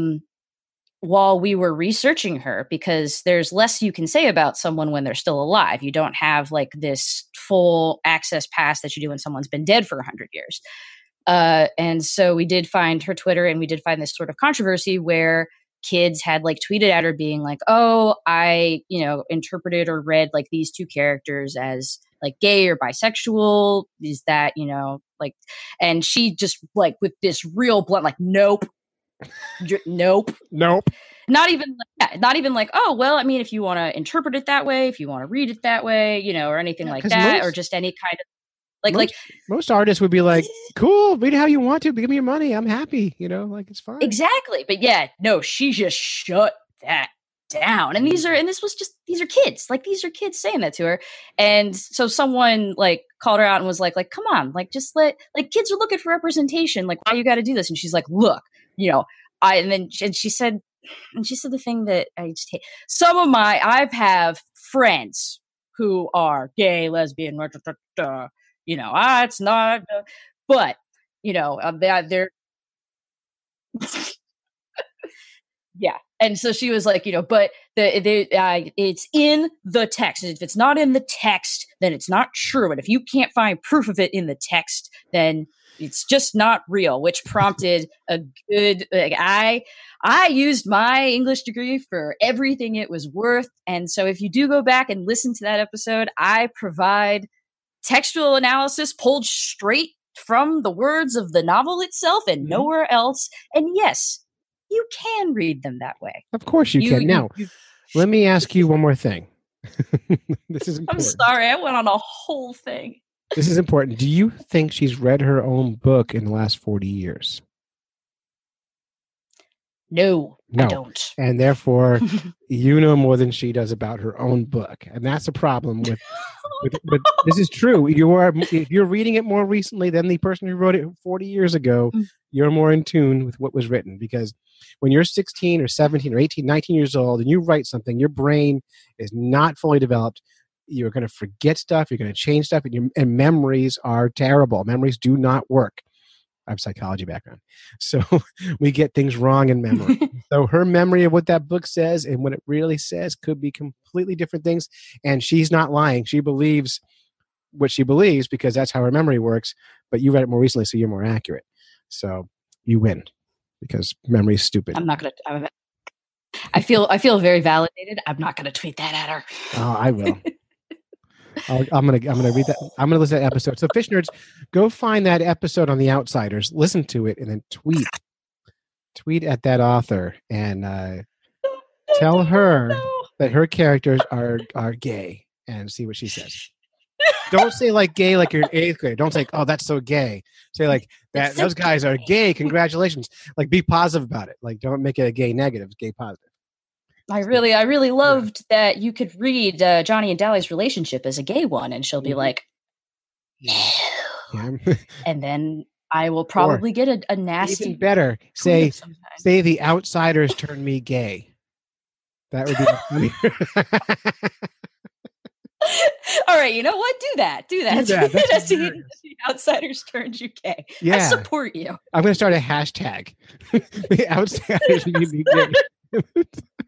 while we were researching her, because there's less you can say about someone when they're still alive. You don't have like this full access pass that you do when someone's been dead for 100 years. And so we did find her Twitter and we did find this sort of controversy where kids had like tweeted at her being like, oh, I, you know, interpreted or read like these two characters as like gay or bisexual. Is that, you know, like, and she just like with this real blunt, like, nope. Nope. Not even like, oh, well, I mean, if you want to interpret it that way, if you want to read it that way, you know, or anything like that, or just any kind of like most artists would be like, cool, read it how you want to, give me your money, I'm happy, you know, like it's fine. Exactly. But yeah, no, she just shut that down. And these are kids. Like these are kids saying that to her. And so someone like called her out and was like, come on, like just like kids are looking for representation. Like, why you got to do this? And she's like, look, you know, she said the thing that I just hate. I have friends who are gay, lesbian, you know, it's not, but you know, they're yeah. And so she was like, you know, but it's in the text. If it's not in the text, then it's not true. And if you can't find proof of it in the text, then it's just not real, which prompted a good, like, I used my English degree for everything it was worth. And so if you do go back and listen to that episode, I provide textual analysis pulled straight from the words of the novel itself and nowhere else. And yes, you can read them that way. Of course you can. Now, let me ask you one more thing. This is important. I'm sorry, I went on a whole thing. This is important. Do you think she's read her own book in the last 40 years? No, I don't. And therefore, you know more than she does about her own book. And that's a problem with this is true. If you're reading it more recently than the person who wrote it 40 years ago, you're more in tune with what was written. Because when you're 16 or 17 or 18, 19 years old and you write something, your brain is not fully developed. You're going to forget stuff. You're going to change stuff. And memories are terrible. Memories do not work. I have a psychology background. So we get things wrong in memory. So her memory of what that book says and what it really says could be completely different things. And she's not lying. She believes what she believes because that's how her memory works. But you read it more recently, so you're more accurate. So you win because memory is stupid. I'm not going to. I feel very validated. I'm not going to tweet that at her. Oh, I will. I'm gonna read that. I'm gonna listen to that episode. So fish nerds, go find that episode on The Outsiders, listen to it, and then tweet at that author and tell her that her characters are gay and see what she says. Don't say like gay like you're in 8th grade. Don't say, oh, that's so gay. Say like that those guys are gay. Congratulations. Like be positive about it. Like don't make it a gay negative. It's gay positive. I really loved that you could read Johnny and Dally's relationship as a gay one, and she'll be like, Yeah. and then I will probably get a nasty. Even better, say the outsiders turn me gay. That would be funny. All right, you know what? Do that. The outsiders turned you gay. Yeah. I support you. I'm going to start a hashtag. The outsiders need me gay.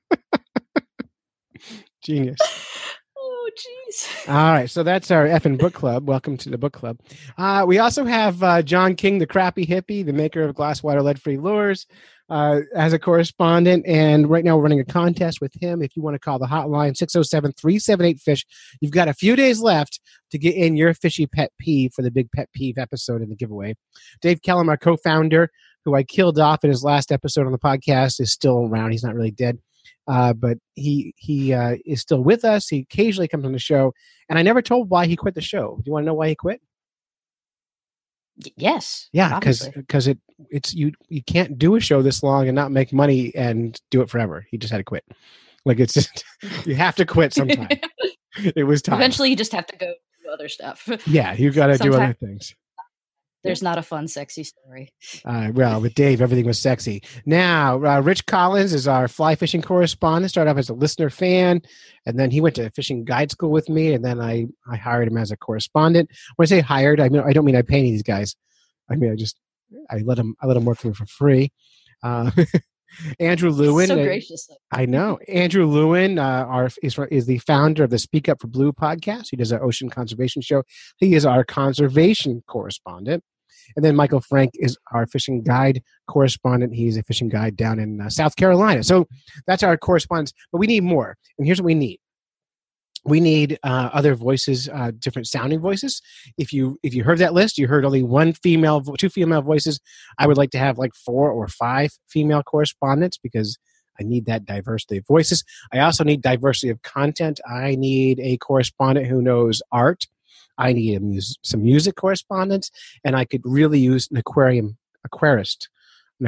Genius. Oh, jeez. All right, so that's our effing book club. Welcome to the book club. We also have John King, the crappy hippie, the maker of Glasswater Lead-Free Lures, as a correspondent. And right now we're running a contest with him. If you want to call the hotline, 607-378-FISH. You've got a few days left to get in your fishy pet peeve for the big pet peeve episode in the giveaway. Dave Kellum, our co-founder, who I killed off in his last episode on the podcast, is still around. He's not really dead. But he is still with us. He occasionally comes on the show, and I never told why he quit the show. Do you want to know why he quit? Yes. Yeah, because it's you can't do a show this long and not make money and do it forever. He just had to quit. Like it's just you have to quit sometime. It was time. Eventually, you just have to go do other stuff. Yeah, you got to do other things. There's not a fun, sexy story. Well, with Dave, everything was sexy. Now, Rich Collins is our fly fishing correspondent. Started off as a listener fan, and then he went to fishing guide school with me, and then I hired him as a correspondent. When I say hired, I don't mean I pay these guys. I mean I let him work for me for free. Andrew Lewin. So gracious. I know. Andrew Lewin is the founder of the Speak Up for Blue podcast. He does an ocean conservation show. He is our conservation correspondent. And then Michael Frank is our fishing guide correspondent. He's a fishing guide down in South Carolina. So that's our correspondence. But we need more. And here's what we need. We need other voices, different sounding voices. If you heard that list, you heard only two female voices. I would like to have like 4 or 5 female correspondents because I need that diversity of voices. I also need diversity of content. I need a correspondent who knows art. I need some music correspondence, and I could really use an aquarist. An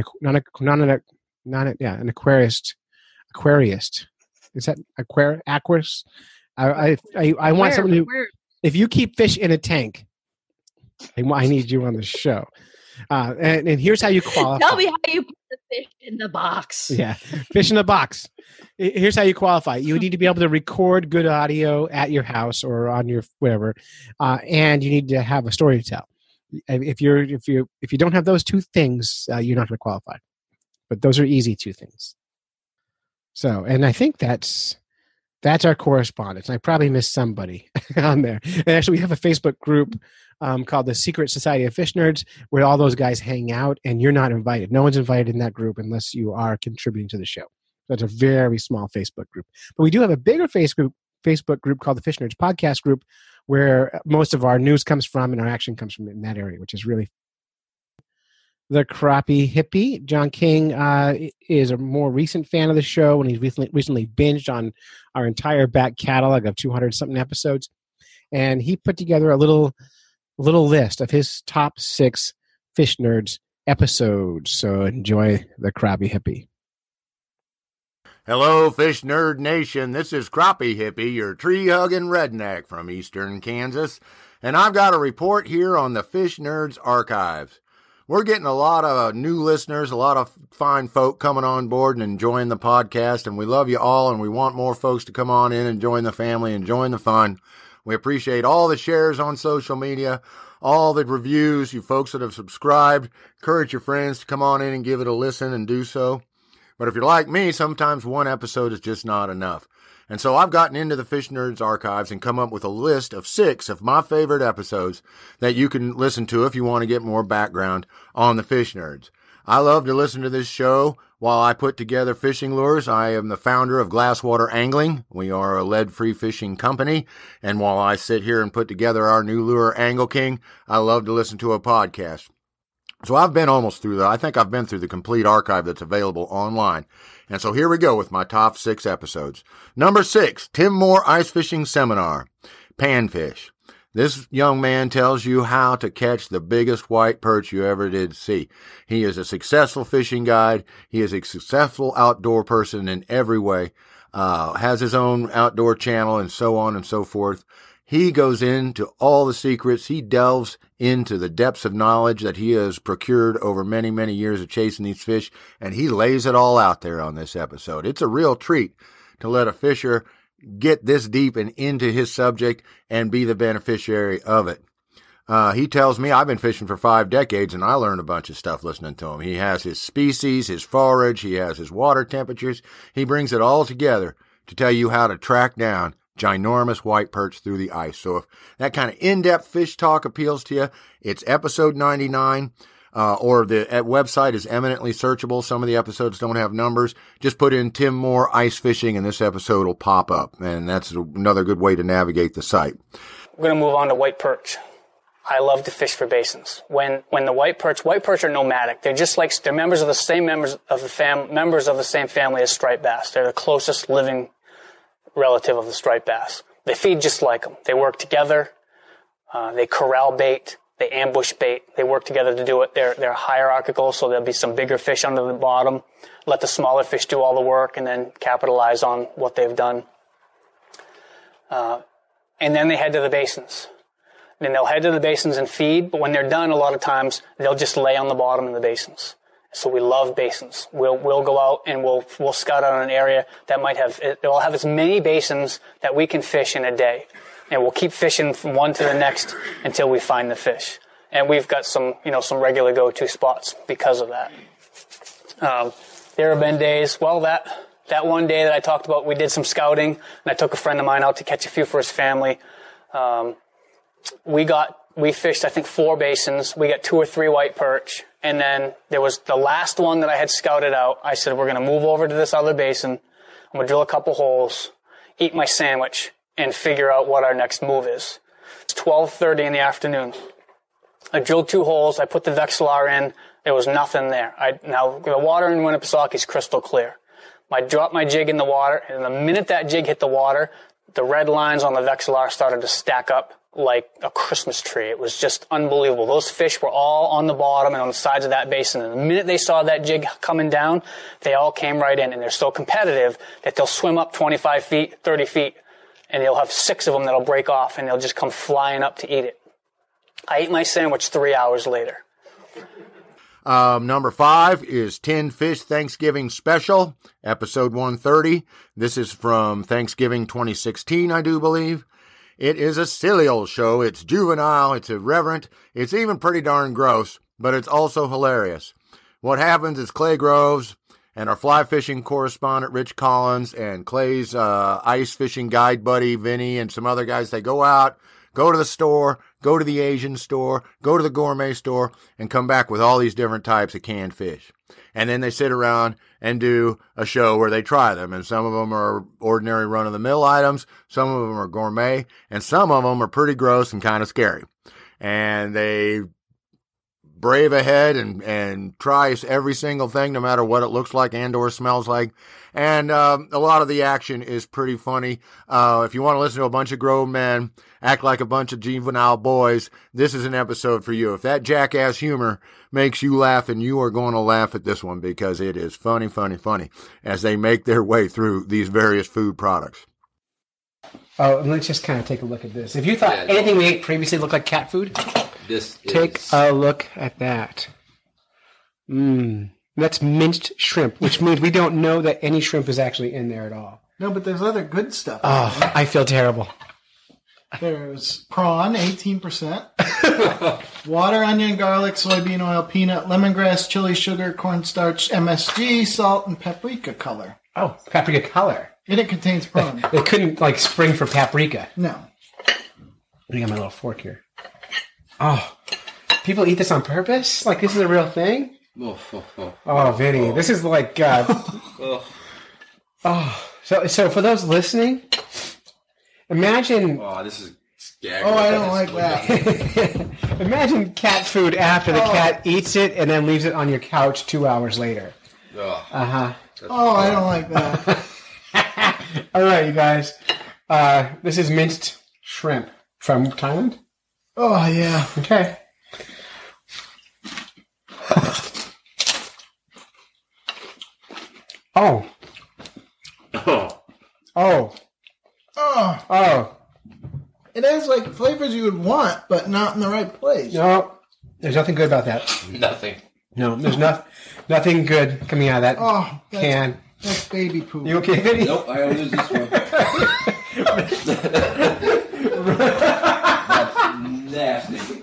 aquarist. Is that aquarist? I want someone who, if you keep fish in a tank, I need you on the show. And here's how you qualify. Tell me how you put the fish in the box. Yeah, fish in the box. Here's how you qualify. You need to be able to record good audio at your house or on your whatever, and you need to have a story to tell. If you don't have those 2 things, you're not going to qualify. But those are easy 2 things. So, and I think that's our correspondence. I probably missed somebody on there. And actually, we have a Facebook group called the Secret Society of Fish Nerds where all those guys hang out, and you're not invited. No one's invited in that group unless you are contributing to the show. That's a very small Facebook group. But we do have a bigger Facebook group called the Fish Nerds Podcast Group where most of our news comes from and our action comes from in that area, which is really the crappie hippie. John King is a more recent fan of the show, and he's recently binged on our entire back catalog of 200-something episodes. And he put together a little list of his top 6 Fish Nerds episodes. So enjoy the crappie hippie. Hello, Fish Nerd Nation. This is Crappie Hippie, your tree-hugging redneck from eastern Kansas. And I've got a report here on the Fish Nerds archives. We're getting a lot of new listeners, a lot of fine folk coming on board and enjoying the podcast, and we love you all, and we want more folks to come on in and join the family and join the fun. We appreciate all the shares on social media, all the reviews, you folks that have subscribed. Encourage your friends to come on in and give it a listen and do so. But if you're like me, sometimes one episode is just not enough. And so I've gotten into the Fish Nerds archives and come up with a list of 6 of my favorite episodes that you can listen to if you want to get more background on the Fish Nerds. I love to listen to this show while I put together fishing lures. I am the founder of Glasswater Angling. We are a lead-free fishing company. And while I sit here and put together our new lure, Angle King, I love to listen to a podcast. So I've been almost through I think I've been through the complete archive that's available online. And so here we go with my top 6 episodes. Number 6, Tim Moore Ice Fishing Seminar, Panfish. This young man tells you how to catch the biggest white perch you ever did see. He is a successful fishing guide. He is a successful outdoor person in every way, has his own outdoor channel and so on and so forth. He goes into all the secrets. He delves into the depths of knowledge that he has procured over many, many years of chasing these fish, and he lays it all out there on this episode. It's a real treat to let a fisher get this deep and into his subject and be the beneficiary of it. He tells me I've been fishing for 5 decades and I learned a bunch of stuff listening to him. He has his species, his forage, he has his water temperatures. He brings it all together to tell you how to track down ginormous white perch through the ice. So if that kind of in-depth fish talk appeals to you, it's episode 99. Or the website is eminently searchable. Some of the episodes don't have numbers. Just put in Tim Moore Ice Fishing and this episode will pop up. And that's another good way to navigate the site. We're going to move on to white perch. I love to fish for basins. When the white perch are nomadic. They're just like, they're members of the same family as striped bass. They're the closest living relative of the striped bass. They feed just like them. They work together. They corral bait. They ambush bait. They work together to do it. They're hierarchical, so there'll be some bigger fish under the bottom. Let the smaller fish do all the work and then capitalize on what they've done. And then they head to the basins. Then they'll head to the basins and feed, but when they're done, a lot of times, they'll just lay on the bottom in the basins. So we love basins. We'll go out and we'll scout out an area that it'll have as many basins that we can fish in a day. And we'll keep fishing from one to the next until we find the fish. And we've got some regular go-to spots because of that. There have been days, that one day that I talked about, we did some scouting, and I took a friend of mine out to catch a few for his family. We fished, I think, 4 basins. We got 2 or 3 white perch. And then there was the last one that I had scouted out. I said, we're going to move over to this other basin. I'm going to drill a couple holes, eat my sandwich, and figure out what our next move is. It's 12:30 in the afternoon. I drilled 2 holes. I put the Vexilar in. There was nothing there. Now, the water in Winnipesaukee is crystal clear. I dropped my jig in the water, and the minute that jig hit the water, the red lines on the Vexilar started to stack up like a Christmas tree. It was just unbelievable. Those fish were all on the bottom and on the sides of that basin. And the minute they saw that jig coming down, they all came right in. And they're so competitive that they'll swim up 25 feet, 30 feet, and you'll have 6 of them that'll break off, and they'll just come flying up to eat it. I ate my sandwich 3 hours later. Number 5 is 10 Fish Thanksgiving Special, episode 130. This is from Thanksgiving 2016, I do believe. It is a silly old show. It's juvenile. It's irreverent. It's even pretty darn gross, but it's also hilarious. What happens is Clay Groves and our fly fishing correspondent, Rich Collins, and Clay's ice fishing guide buddy, Vinny, and some other guys, they go out, go to the store, go to the Asian store, go to the gourmet store, and come back with all these different types of canned fish. And then they sit around and do a show where they try them. And some of them are ordinary run-of-the-mill items, some of them are gourmet, and some of them are pretty gross and kind of scary. And they brave ahead and try every single thing, no matter what it looks like and or smells like. And a lot of the action is pretty funny. If you want to listen to a bunch of grown men act like a bunch of juvenile boys, this is an episode for you. If that jackass humor makes you laugh, and you are going to laugh at this one, because it is funny, funny, funny as they make their way through these various food products. Oh, and let's just kind of take a look at this. If you thought anything we ate previously looked like cat food, take a look at that. That's minced shrimp, which means we don't know that any shrimp is actually in there at all. No, but there's other good stuff. Oh, I feel terrible. There's prawn, 18%. Water, onion, garlic, soybean oil, peanut, lemongrass, chili, sugar, cornstarch, MSG, salt, and paprika color. Oh, paprika color. And it contains prawn. They couldn't, spring for paprika. No. Let me get my little fork here. Oh, people eat this on purpose? Like, this is a real thing? Oh, Vinny, this is like. So for those listening, imagine. Oh, this is. I don't like that. Imagine cat food after the cat eats it and then leaves it on your couch 2 hours later. I don't like that. All right, you guys. This is minced shrimp from Thailand. Oh, yeah. Okay. Oh. It has like flavors you would want, but not in the right place. No, there's nothing good about that. Nothing. No, there's nothing good coming out of that can. That's baby poop. You okay, Vinny? Nope, I gotta use this one. That's nasty.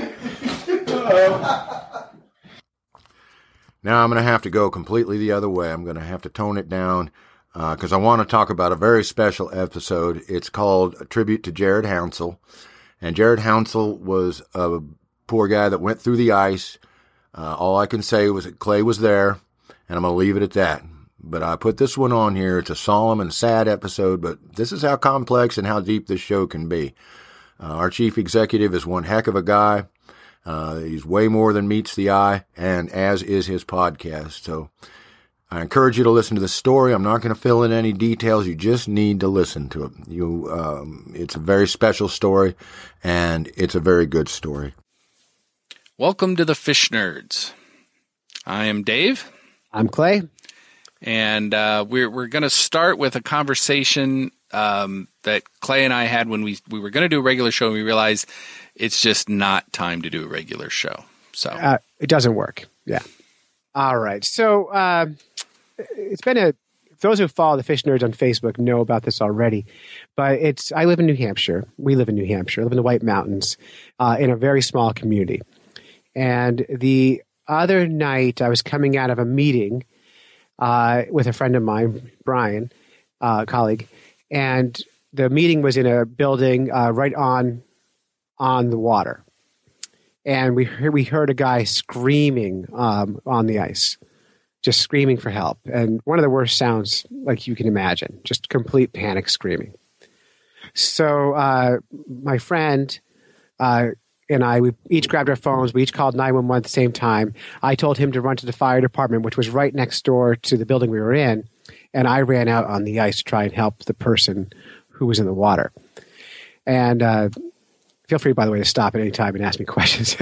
Now I'm going to have to go completely the other way. I'm going to have to tone it down because I want to talk about a very special episode. It's called A Tribute to Jared Hounsell. And Jared Hounsell was a poor guy that went through the ice. All I can say was that Clay was there, and I'm going to leave it at that. But I put this one on here. It's a solemn and sad episode, but this is how complex and how deep this show can be. Our chief executive is one heck of a guy. He's way more than meets the eye, and as is his podcast. So I encourage you to listen to the story. I'm not going to fill in any details. You just need to listen to it. It's a very special story, and it's a very good story. Welcome to the Fish Nerds. I am Dave. I'm Clay. And we're going to start with a conversation that Clay and I had when we were going to do a regular show, and we realized it's just not time to do a regular show. So it doesn't work. Yeah. All right. So it's been those who follow the Fish Nerds on Facebook know about this already, but I live in New Hampshire. We live in New Hampshire. I live in the White Mountains in a very small community. And the other night I was coming out of a meeting with a friend of mine, Brian, colleague, and the meeting was in a building right on the water. And we heard a guy screaming on the ice, just screaming for help. And one of the worst sounds like you can imagine, just complete panic screaming. So my friend and I, we each grabbed our phones. We each called 911 at the same time. I told him to run to the fire department, which was right next door to the building we were in. And I ran out on the ice to try and help the person who was in the water. And feel free, by the way, to stop at any time and ask me questions.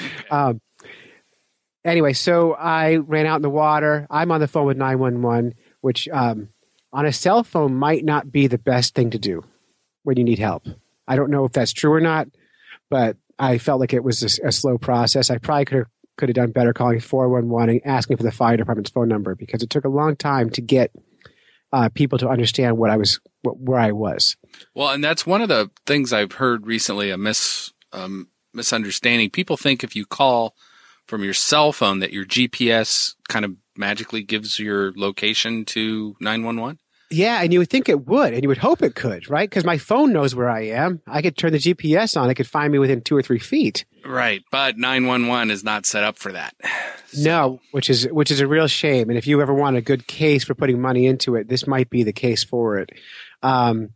Anyway, so I ran out in the water. I'm on the phone with 911, which on a cell phone might not be the best thing to do when you need help. I don't know if that's true or not, but I felt like it was a slow process. I probably could have done better calling 411 and asking for the fire department's phone number, because it took a long time to get people to understand where I was. Well, and that's one of the things I've heard recently, a misunderstanding. People think if you call from your cell phone that your GPS kind of magically gives your location to 911. Yeah, and you would think it would, and you would hope it could, right? Because my phone knows where I am. I could turn the GPS on. It could find me within 2 or 3 feet. Right, but 911 is not set up for that. No, which is a real shame. And if you ever want a good case for putting money into it, this might be the case for it. The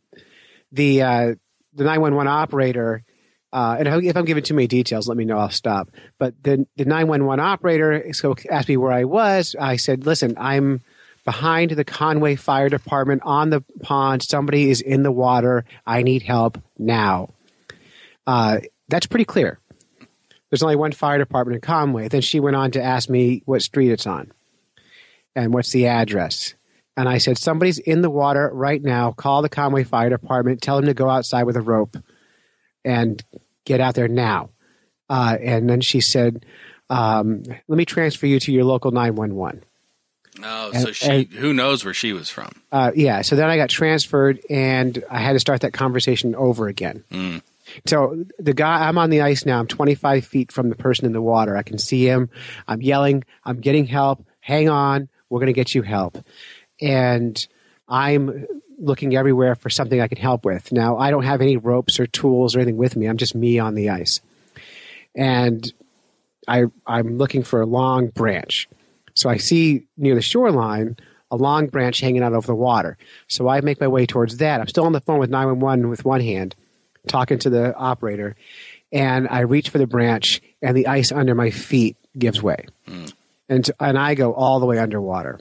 911 operator, and if I'm giving too many details, let me know. I'll stop. But the 911 operator asked me where I was. I said, listen, I'm behind the Conway Fire Department on the pond. Somebody is in the water. I need help now. That's pretty clear. There's only one fire department in Conway. Then she went on to ask me what street it's on and what's the address. And I said, somebody's in the water right now. Call the Conway Fire Department. Tell them to go outside with a rope and get out there now. And then she said, let me transfer you to your local 911. Oh, so who knows where she was from? Yeah. So then I got transferred, and I had to start that conversation over again. Mm. So the guy, I'm on the ice now. I'm 25 feet from the person in the water. I can see him. I'm yelling. I'm getting help. Hang on. We're going to get you help. And I'm looking everywhere for something I can help with. Now, I don't have any ropes or tools or anything with me. I'm just me on the ice. And I'm looking for a long branch. So I see near the shoreline a long branch hanging out over the water. So I make my way towards that. I'm still on the phone with 911 with one hand, talking to the operator, and I reach for the branch, and the ice under my feet gives way. And I go all the way underwater.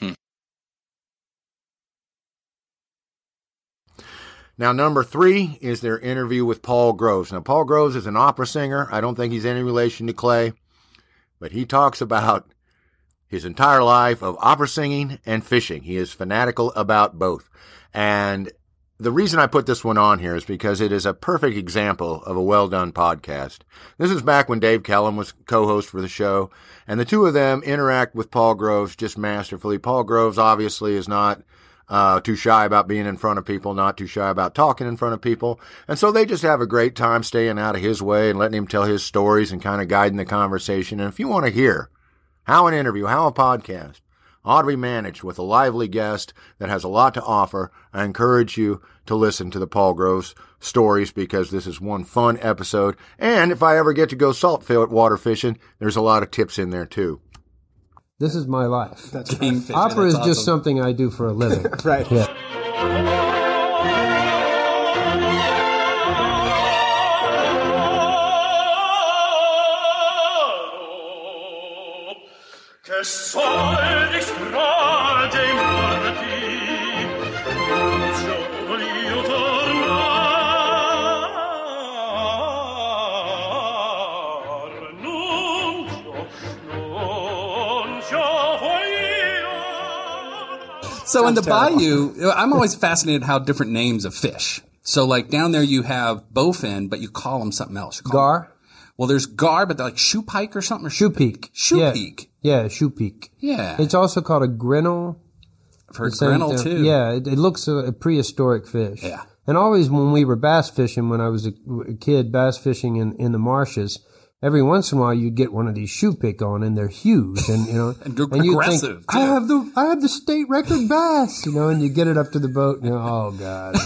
Now, number 3 is their interview with Paul Groves. Now, Paul Groves is an opera singer. I don't think he's any relation to Clay, but he talks about his entire life of opera singing and fishing. He is fanatical about both. And the reason I put this one on here is because it is a perfect example of a well-done podcast. This is back when Dave Kellum was co-host for the show, and the two of them interact with Paul Groves just masterfully. Paul Groves obviously is not too shy about being in front of people, not too shy about talking in front of people. And so they just have a great time staying out of his way and letting him tell his stories and kind of guiding the conversation. And if you want to hear how an interview, how a podcast ought to be managed with a lively guest that has a lot to offer, I encourage you to listen to the Paul Groves stories, because this is one fun episode. And if I ever get to go saltwater fishing, there's a lot of tips in there too. This is my life. That's right. Opera is just something I do for a living. Right. Yeah. So in the bayou, I'm always fascinated how different names of fish. So like down there you have bowfin, but you call them something else. Gar? Well, there's gar, but they're like shoe pike or something? Or shoe-peak. Shoe-peak. Yeah, shoe-peak. Yeah. It's also called a grinnell. I've heard grinnell too. Yeah, it looks a prehistoric fish. Yeah. And always when we were bass fishing, when I was a kid, bass fishing in the marshes, every once in a while you'd get one of these shoe-pick on, and they're huge, and and you'd aggressive. Think, I have the state record bass, and you get it up to the boat, and oh god.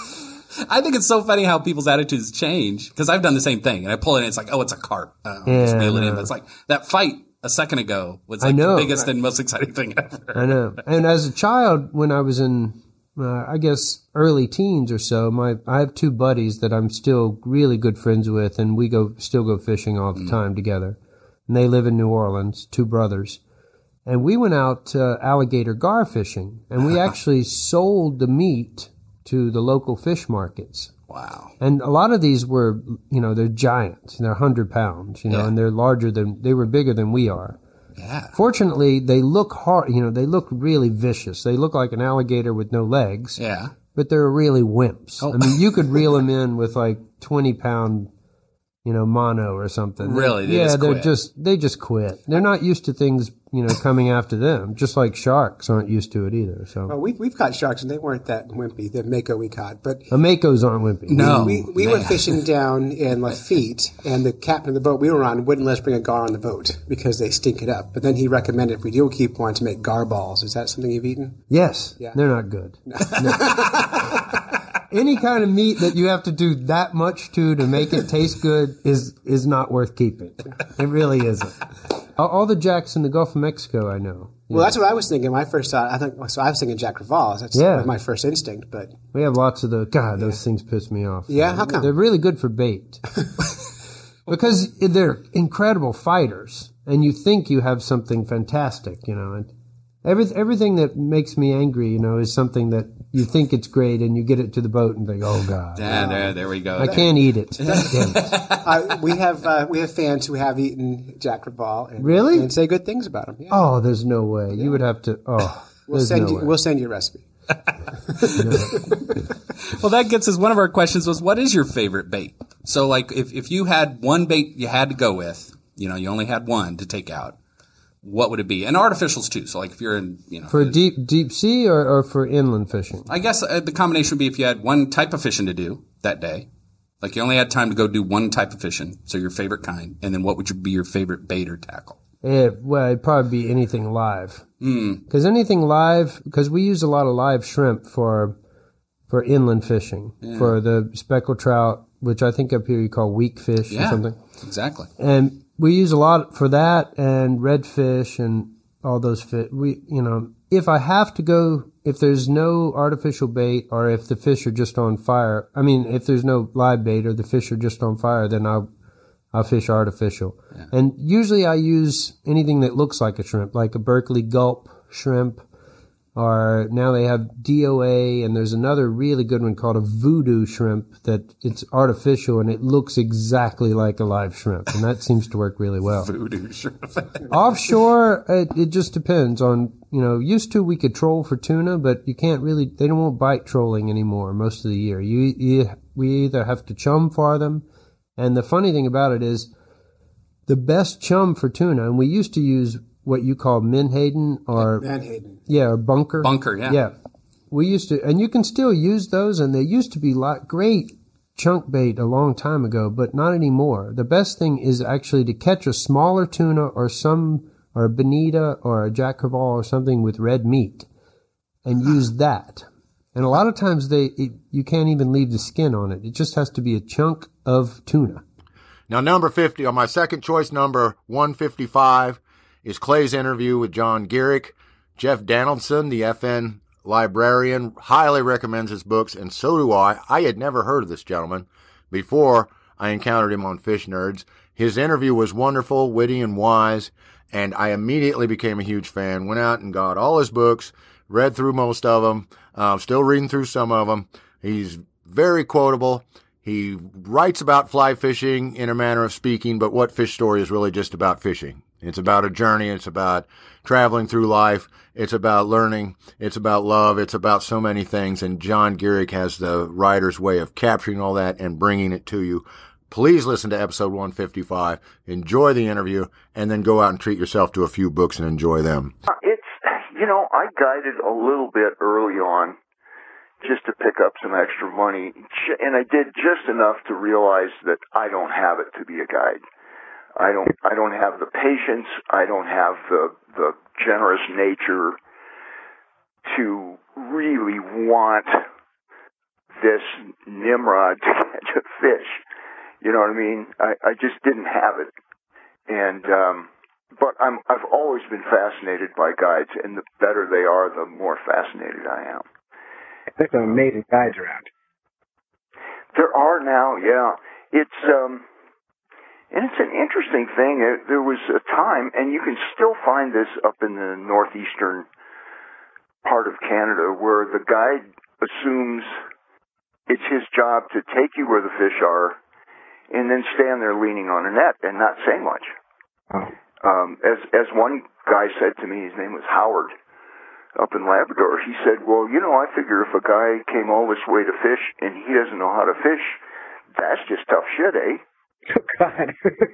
I think it's so funny how people's attitudes change, because I've done the same thing, and I pull it in, it's like, oh, it's a carp. Just reel it in. But it's like that fight a second ago was like the biggest and most exciting thing ever. I know. And as a child, when I was in I guess early teens or so, I have two buddies that I'm still really good friends with, and we still go fishing all the time together. And they live in New Orleans, two brothers. And we went out alligator gar fishing, and we actually sold the meat to the local fish markets. Wow. And a lot of these were, they're giants. They're 100 pounds, and they were bigger than we are. Yeah. Fortunately, they look hard, they look really vicious. They look like an alligator with no legs. Yeah. But they're really wimps. Oh. I mean, you could reel them in with like 20-pound, mono or something. Really? They just quit. They're not used to things, coming after them. Just like sharks aren't used to it either. So. Oh, we've caught sharks and they weren't that wimpy. The mako we caught, but makos aren't wimpy. No, we went fishing down in Lafitte, and the captain of the boat we were on wouldn't let us bring a gar on the boat because they stink it up. But then he recommended if we do keep one to make gar balls. Is that something you've eaten? Yes. Yeah. They're not good. No. Any kind of meat that you have to do that much to make it taste good is not worth keeping. It really isn't. All the jacks in the Gulf of Mexico, I know. Well, that's what I was thinking when I first saw it. I was thinking Jack Crevalle. That's my first instinct. But we have lots of those. God, those things piss me off. Yeah, how come? They're really good for bait. Because they're incredible fighters, and you think you have something fantastic, and everything that makes me angry, is something that you think it's great, and you get it to the boat and think, oh God. Yeah, there we go. I can't eat it. Damn it. We have fans who have eaten Jack Crevalle. Really? And say good things about him. Yeah. Oh, there's no way. You would have to, We'll send you a recipe. Well, that gets us, one of our questions was, what is your favorite bait? So like if you had one bait you had to go with, you only had one to take out, what would it be? And artificials too. So like if you're in, For deep sea or for inland fishing? I guess the combination would be if you had one type of fishing to do that day, like you only had time to go do one type of fishing, so your favorite kind, and then what would be your favorite bait or tackle? It'd probably be anything live. Because anything live, because we use a lot of live shrimp for inland fishing, for the speckled trout, which I think up here you call weak fish or something. Exactly. And we use a lot for that and redfish and all those fish. If I have to go, if there's no artificial bait or if the fish are just on fire, if there's no live bait or the fish are just on fire, then I'll fish artificial. Yeah. And usually I use anything that looks like a shrimp, like a Berkeley gulp shrimp, or now they have DOA, and there's another really good one called a voodoo shrimp that it's artificial and it looks exactly like a live shrimp, and that seems to work really well. Voodoo shrimp. Offshore, it just depends on, used to we could troll for tuna, but you can't really, they don't want bite trolling anymore most of the year. We either have to chum for them, and the funny thing about it is the best chum for tuna, and we used to use what you call menhaden or menhaden. Yeah, or bunker. Bunker, yeah. Yeah. We used to, and you can still use those, and they used to be great chunk bait a long time ago, but not anymore. The best thing is actually to catch a smaller tuna or a bonita or a jack crevalle or something with red meat and use that. And a lot of times you can't even leave the skin on it. It just has to be a chunk of tuna. Now, number 50, on my second choice, number 155, is Clay's interview with John Gierek. Jeff Donaldson, the FN librarian, highly recommends his books, and so do I. I had never heard of this gentleman before I encountered him on Fish Nerds. His interview was wonderful, witty, and wise, and I immediately became a huge fan. Went out and got all his books, read through most of them, still reading through some of them. He's very quotable. He writes about fly fishing in a manner of speaking, but What Fish Story is really just about fishing. It's about a journey. It's about traveling through life. It's about learning. It's about love. It's about so many things. And John Gierek has the writer's way of capturing all that and bringing it to you. Please listen to episode 155. Enjoy the interview, and then go out and treat yourself to a few books and enjoy them. I guided a little bit early on just to pick up some extra money, and I did just enough to realize that I don't have it to be a guide. I don't have the patience. I don't have the generous nature to really want this Nimrod to catch a fish. You know what I mean? I just didn't have it. And but I've always been fascinated by guides, and the better they are, the more fascinated I am. There's some amazing guides around. There are now, yeah. It's and it's an interesting thing. There was a time, and you can still find this up in the northeastern part of Canada, where the guide assumes it's his job to take you where the fish are and then stand there leaning on a net and not say much. Oh. As one guy said to me, his name was Howard, up in Labrador, he said, well, I figure if a guy came all this way to fish and he doesn't know how to fish, that's just tough shit, eh? Oh, God.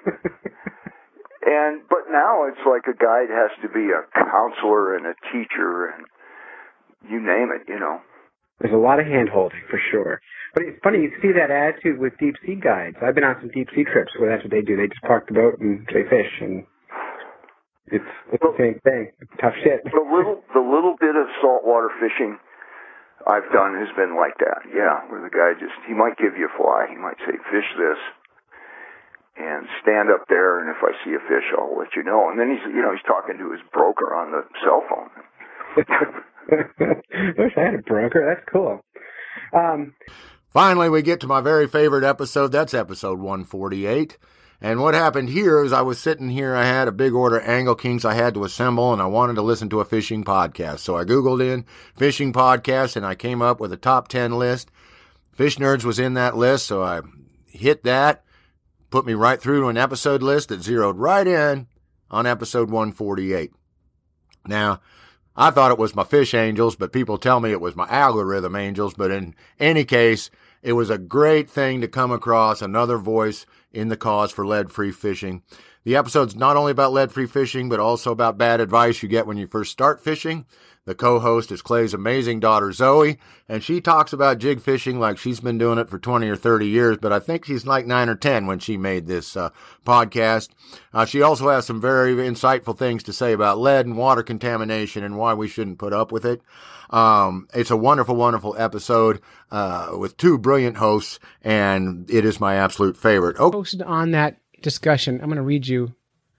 But now it's like a guide has to be a counselor and a teacher and you name it, There's a lot of hand-holding, for sure. But it's funny, you see that attitude with deep-sea guides. I've been on some deep-sea trips where that's what they do. They just park the boat and they fish, and it's the same thing. It's tough shit. The little bit of saltwater fishing I've done has been like that, yeah, where the guy he might give you a fly. He might say, fish this, and stand up there, and if I see a fish, I'll let you know. And then he's talking to his broker on the cell phone. I wish I had a broker. That's cool. Finally, we get to my very favorite episode. That's episode 148. And what happened here is I was sitting here. I had a big order of Angle Kings I had to assemble, and I wanted to listen to a fishing podcast. So I Googled in fishing podcasts, and I came up with a top 10 list. Fish Nerds was in that list, so I hit that, put me right through to an episode list that zeroed right in on episode 148. Now, I thought it was my fish angels, but people tell me it was my algorithm angels. But in any case, it was a great thing to come across another voice in the cause for lead-free fishing. The episode's not only about lead-free fishing, but also about bad advice you get when you first start fishing. The co-host is Clay's amazing daughter, Zoe, and she talks about jig fishing like she's been doing it for 20 or 30 years, but I think she's like 9 or 10 when she made this podcast. She also has some very insightful things to say about lead and water contamination and why we shouldn't put up with it. It's a wonderful, wonderful episode with two brilliant hosts, and it is my absolute favorite. Posted on that discussion. I'm going to read you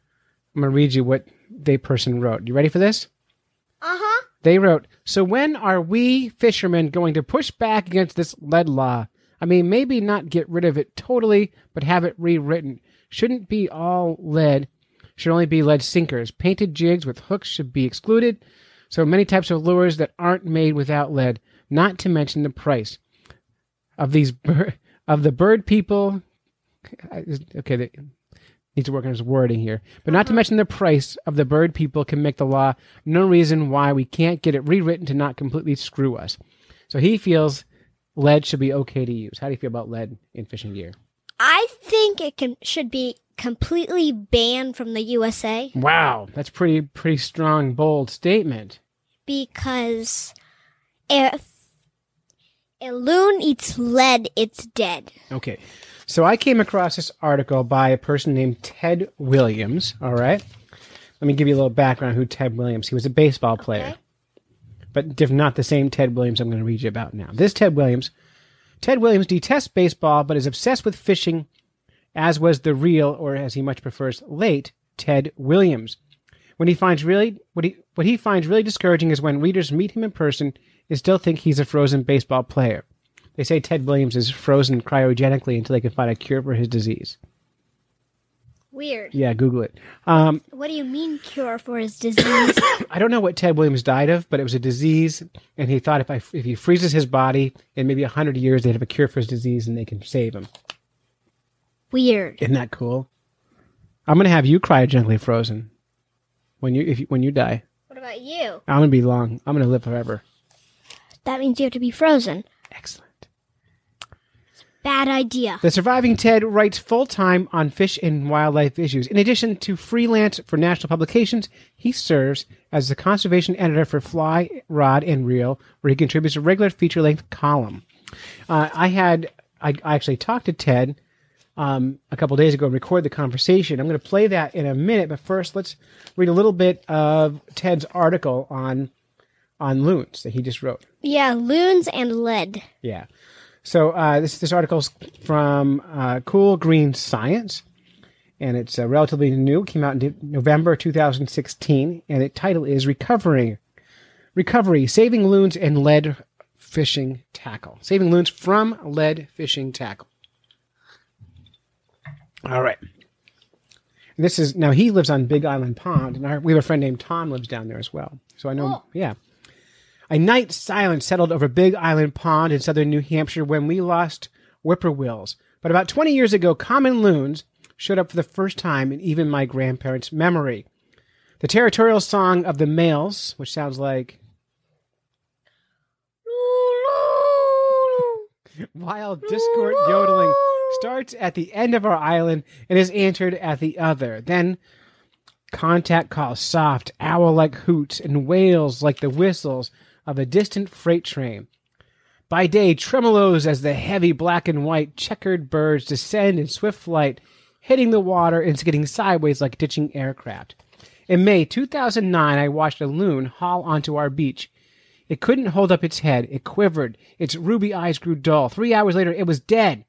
what they person wrote. You ready for this? Uh-huh. They wrote, "So when are we fishermen going to push back against this lead law? I mean, maybe not get rid of it totally, but have it rewritten. Shouldn't be all lead. Should only be lead sinkers. Painted jigs with hooks should be excluded. So many types of lures that aren't made without lead, not to mention the price of these of the bird people." Okay, they need to work on his wording here. "But not to mention the price of the bird people can make the law. No reason why we can't get it rewritten to not completely screw us." So he feels lead should be okay to use. How do you feel about lead in fishing gear? I think should be completely banned from the USA. Wow, that's pretty strong, bold statement. Because if a loon eats lead, it's dead. Okay, so I came across this article by a person named Ted Williams, all right? Let me give you a little background on who Ted Williams. He was a baseball player, but not the same Ted Williams I'm going to read you about now. This Ted Williams detests baseball, but is obsessed with fishing, as was the real, or as he much prefers, late Ted Williams. What he finds really discouraging is when readers meet him in person and still think he's a frozen baseball player. They say Ted Williams is frozen cryogenically until they can find a cure for his disease. Weird. Yeah, Google it. What do you mean cure for his disease? I don't know what Ted Williams died of, but it was a disease, and he thought if he freezes his body in maybe 100 years, they'd have a cure for his disease and they can save him. Weird. Isn't that cool? I'm going to have you cryogenically frozen when you die. What about you? I'm going to be long. I'm going to live forever. That means you have to be frozen. Excellent. Bad idea. The surviving Ted writes full-time on fish and wildlife issues. In addition to freelance for national publications, he serves as the conservation editor for Fly, Rod, and Reel, where he contributes a regular feature-length column. I actually talked to Ted a couple days ago and recorded the conversation. I'm going to play that in a minute, but first let's read a little bit of Ted's article on loons that he just wrote. Yeah, loons and lead. Yeah. So this article's from Cool Green Science, and it's relatively new. It came out in November 2016, and its title is Recovery, Saving Loons and Lead Fishing Tackle. Saving Loons from Lead Fishing Tackle. All right. Now he lives on Big Island Pond, and we have a friend named Tom lives down there as well. So I know, yeah. A night silence settled over Big Island Pond in southern New Hampshire when we lost whippoorwills. But about 20 years ago, common loons showed up for the first time in even my grandparents' memory. The territorial song of the males, which sounds like wild discord yodeling, starts at the end of our island and is answered at the other. Then contact calls, soft, owl-like hoots, and wails like the whistles of a distant freight train. By day, tremolos as the heavy black and white checkered birds descend in swift flight, hitting the water and skidding sideways like ditching aircraft. In May 2009, I watched a loon haul onto our beach. It couldn't hold up its head. It quivered. Its ruby eyes grew dull. 3 hours later, it was dead.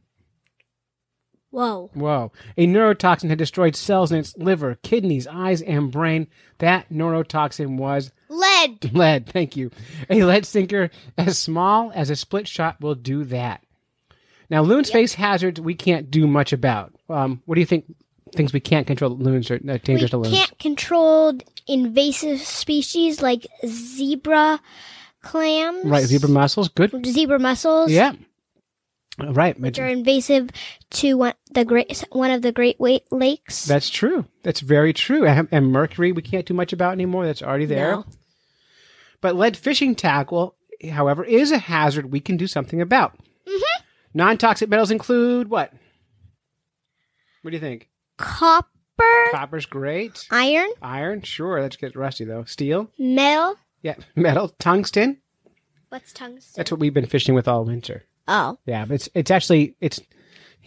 Whoa. A neurotoxin had destroyed cells in its liver, kidneys, eyes, and brain. That neurotoxin was lead. Thank you. A lead sinker as small as a split shot will do that. Now, loons face hazards we can't do much about. What do you think? Things we can't control loons are dangerous to loons. We can't control invasive species like zebra clams. Right, zebra mussels. Good. Zebra mussels. Yeah. Right. Which are invasive to one of the Great Lakes. That's true. That's very true. And mercury we can't do much about anymore. That's already there. No. But lead fishing tackle, however, is a hazard we can do something about. Mm-hmm. Non-toxic metals include what? What do you think? Copper. Copper's great. Iron, sure. That gets rusty, though. Steel. Metal. Yeah, metal. Tungsten. What's tungsten? That's what we've been fishing with all winter. Oh. Yeah, but it's actually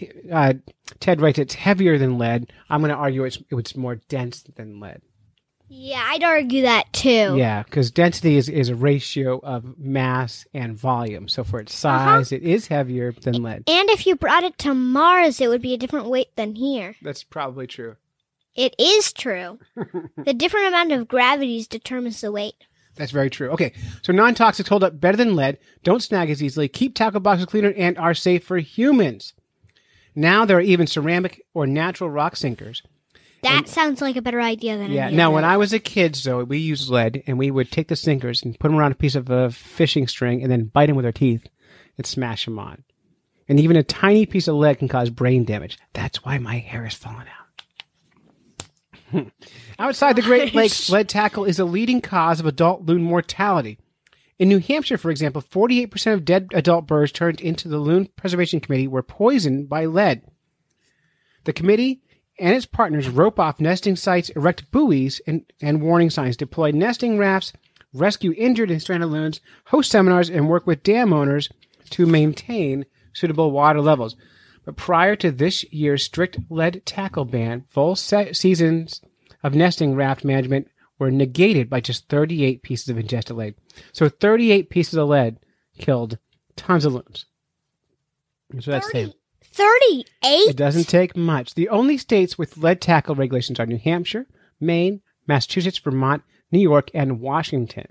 Ted writes it's heavier than lead. I'm going to argue it's more dense than lead. Yeah, I'd argue that too. Yeah, because density is a ratio of mass and volume. So for its size, it is heavier than lead. And if you brought it to Mars, it would be a different weight than here. That's probably true. It is true. The different amount of gravities determines the weight. That's very true. Okay, so non-toxics hold up better than lead, don't snag as easily, keep tackle boxes cleaner, and are safe for humans. Now there are even ceramic or natural rock sinkers. That sounds like a better idea than Yeah. any Now, of when those. I was a kid, Zoe, we used lead, and we would take the sinkers and put them around a piece of fishing string and then bite them with our teeth and smash them on. And even a tiny piece of lead can cause brain damage. That's why my hair is falling out. Outside the Great Lakes, lead tackle is a leading cause of adult loon mortality. In New Hampshire, for example, 48% of dead adult birds turned into the Loon Preservation Committee were poisoned by lead. The committee and its partners rope off nesting sites, erect buoys and warning signs, deploy nesting rafts, rescue injured and stranded loons, host seminars, and work with dam owners to maintain suitable water levels. But prior to this year's strict lead tackle ban, full seasons of nesting raft management were negated by just 38 pieces of ingested lead. So 38 pieces of lead killed tons of loons. So that's 38? It doesn't take much. The only states with lead tackle regulations are New Hampshire, Maine, Massachusetts, Vermont, New York, and Washington.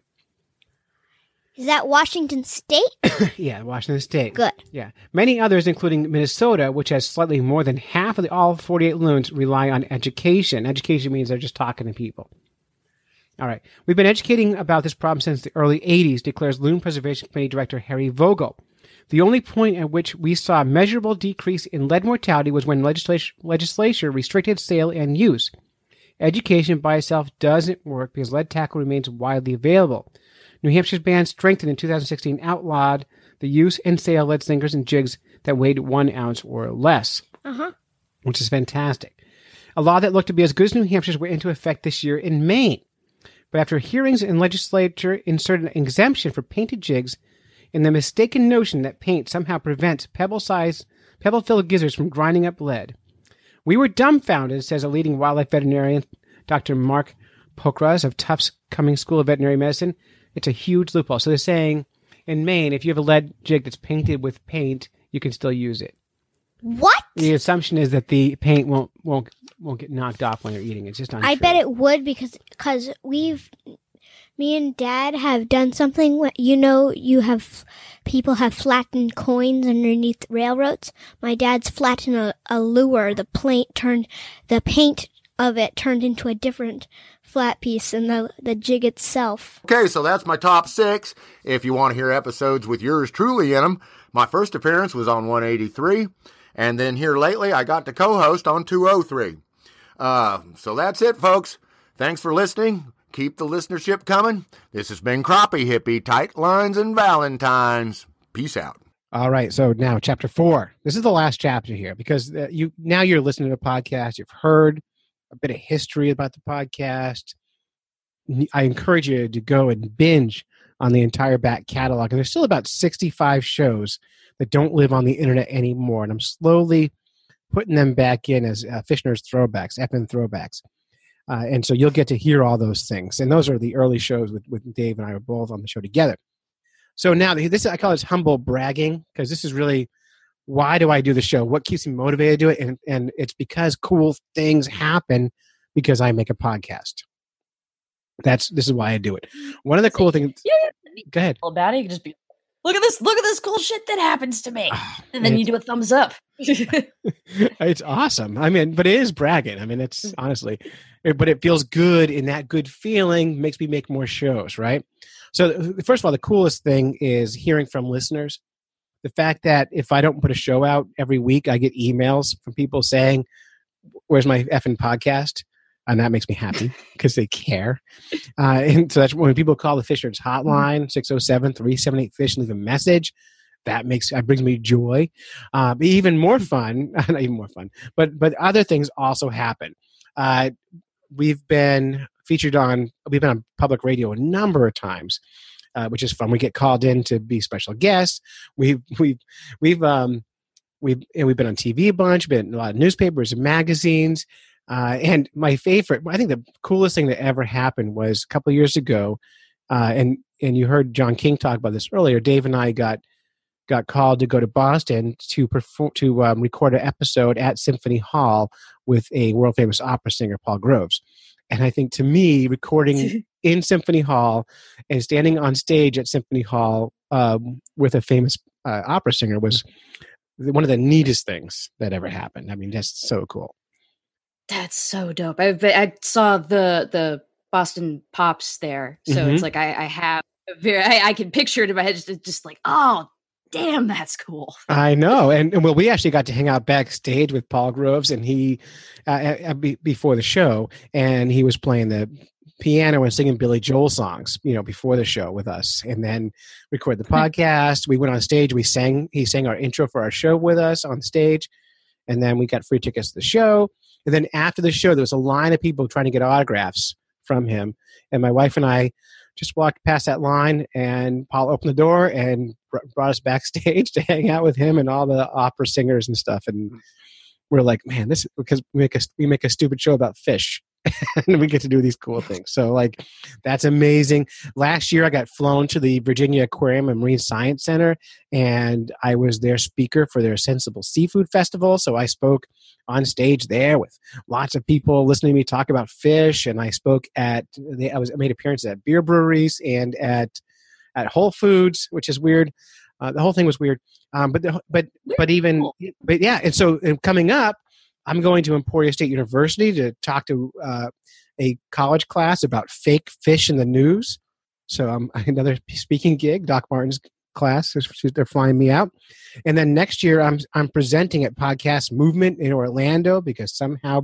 Is that Washington State? Yeah, Washington State. Good. Yeah. Many others, including Minnesota, which has slightly more than half of all 48 loons, rely on education. Education means they're just talking to people. All right. We've been educating about this problem since the early 80s, declares Loon Preservation Committee Director Harry Vogel. The only point at which we saw a measurable decrease in lead mortality was when legislature restricted sale and use. Education by itself doesn't work because lead tackle remains widely available. New Hampshire's ban, strengthened in 2016, outlawed the use and sale of lead sinkers and jigs that weighed 1 ounce or less, which is fantastic. A law that looked to be as good as New Hampshire's went into effect this year in Maine. But after hearings in legislature inserted an exemption for painted jigs and the mistaken notion that paint somehow prevents pebble-filled gizzards from grinding up lead. We were dumbfounded, says a leading wildlife veterinarian, Dr. Mark Pokras of Tufts Cummings School of Veterinary Medicine. It's a huge loophole. So they're saying in Maine, if you have a lead jig that's painted with paint, you can still use it. What? The assumption is that the paint won't get knocked off when you're eating. It's just untrue. I bet it would because me and Dad have done something. People have flattened coins underneath railroads. My dad's flattened a lure. The paint of it turned into a different flat piece than the jig itself. Okay, so that's my top 6. If you want to hear episodes with yours truly in them, my first appearance was on 183, and then here lately I got to co-host on 203. So that's it, folks. Thanks for listening. Keep the listenership coming. This has been Crappie Hippie, Tight Lines and Valentines. Peace out. All right, so now chapter 4. This is the last chapter here because you're listening to a podcast. You've heard a bit of history about the podcast. I encourage you to go and binge on the entire back catalog. And there's still about 65 shows that don't live on the internet anymore. And I'm slowly putting them back in as Fish Nerds throwbacks, FN throwbacks. And so you'll get to hear all those things. And those are the early shows with Dave and I were both on the show together. So now I call this humble bragging because this is really, why do I do the show? What keeps me motivated to do it? And it's because cool things happen because I make a podcast. This is why I do it. One of the cool things. Go ahead. About it, you can just be, look at this cool shit that happens to me, and then you do a thumbs up. It's awesome. I mean, but it is bragging. I mean, it's honestly, but it feels good, and that good feeling makes me make more shows, right? So first of all, the coolest thing is hearing from listeners. The fact that if I don't put a show out every week, I get emails from people saying, "Where's my effing podcast?" And that makes me happy because they care. And so that's when people call the Fish Nerds hotline, 607-378-FISH, and leave a message. That brings me joy. Even more fun, not even more fun, but other things also happen. We've been on public radio a number of times, which is fun. We get called in to be special guests. We've been on TV a bunch, been in a lot of newspapers and magazines. And my favorite, I think the coolest thing that ever happened was a couple of years ago, and you heard John King talk about this earlier. Dave and I got called to go to Boston to record an episode at Symphony Hall with a world famous opera singer, Paul Groves. And I think, to me, recording in Symphony Hall and standing on stage at Symphony Hall with a famous opera singer was one of the neatest things that ever happened. I mean, that's so cool. That's so dope. I saw the Boston Pops there, so it's like I have I can picture it in my head, just like, oh, damn, that's cool. I know. And well, we actually got to hang out backstage with Paul Groves, and he, before the show, and he was playing the piano and singing Billy Joel songs, before the show with us, and then record the podcast. We went on stage. He sang our intro for our show with us on stage, and then we got free tickets to the show. And then after the show, there was a line of people trying to get autographs from him. And my wife and I just walked past that line, and Paul opened the door and brought us backstage to hang out with him and all the opera singers and stuff. And we're like, man, this is because we make a stupid show about fish. And we get to do these cool things. So, like, that's amazing. Last year, I got flown to the Virginia Aquarium and Marine Science Center, and I was their speaker for their Sensible Seafood Festival. So I spoke on stage there with lots of people listening to me talk about fish, and I spoke I made appearances at beer breweries and at Whole Foods, which is weird. The whole thing was weird. But yeah. And so coming up, I'm going to Emporia State University to talk to a college class about fake fish in the news. So another speaking gig, Doc Martin's class. They're flying me out. And then next year, I'm presenting at Podcast Movement in Orlando because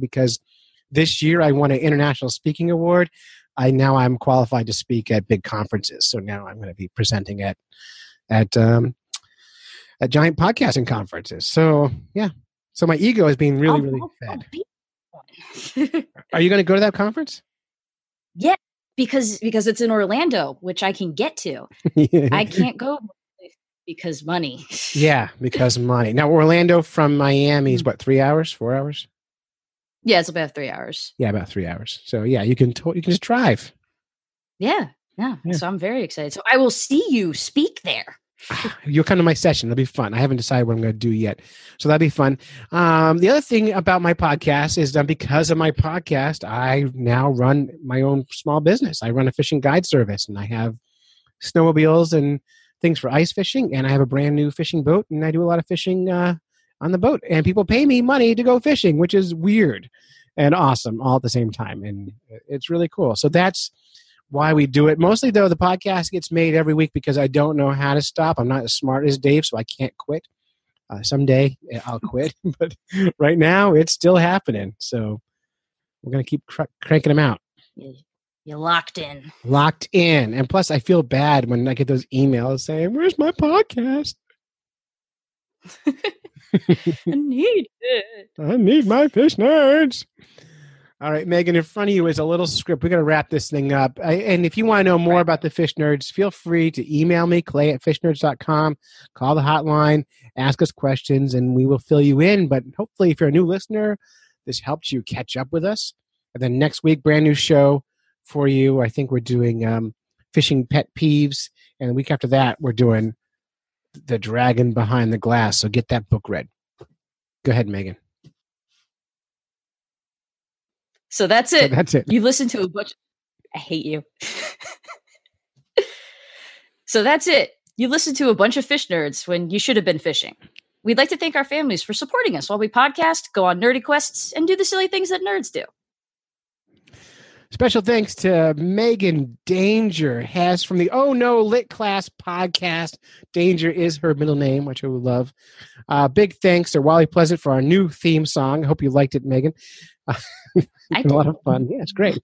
this year I won an international speaking award. I'm qualified to speak at big conferences. So now I'm going to be presenting at giant podcasting conferences. So yeah. So my ego is being really, really fed. Are you going to go to that conference? Yeah, because it's in Orlando, which I can get to. Yeah. I can't go because money. Yeah, because money. Now, Orlando from Miami is what, 3 hours, 4 hours? Yeah, it's about 3 hours. Yeah, about 3 hours. So yeah, you can just drive. Yeah. So I'm very excited. So I will see you speak there. You'll come to my session. It'll be fun. I haven't decided what I'm going to do yet. So that'll be fun. The other thing about my podcast is that because of my podcast, I now run my own small business. I run a fishing guide service, and I have snowmobiles and things for ice fishing, and I have a brand new fishing boat, and I do a lot of fishing on the boat. And people pay me money to go fishing, which is weird and awesome all at the same time. And it's really cool. So that's why we do it. Mostly, though, the podcast gets made every week because I don't know how to stop. I'm not as smart as Dave, so I can't quit. Someday I'll quit, but right now it's still happening. So we're going to keep cranking them out. You're locked in. Locked in. And plus, I feel bad when I get those emails saying, where's my podcast? I need it. I need my fish nerds. All right, Megan, in front of you is a little script. We're going to wrap this thing up. And if you want to know more about the Fish Nerds, feel free to email me, clay@fishnerds.com, call the hotline, ask us questions, and we will fill you in. But hopefully, if you're a new listener, this helps you catch up with us. And then next week, brand new show for you. I think we're doing fishing pet peeves. And the week after that, we're doing The Dragon Behind the Glass. So get that book read. Go ahead, Megan. So that's it. That's it. You've listened to a bunch. I hate you. So that's it. You listened to a bunch of fish nerds when you should have been fishing. We'd like to thank our families for supporting us while we podcast, go on nerdy quests, and do the silly things that nerds do. Special thanks to Megan Danger Hess from the Oh No Lit Class podcast. Danger is her middle name, which I love. Big thanks to Wally Pleasant for our new theme song. I hope you liked it, Megan. A lot of fun. Yeah, it's great.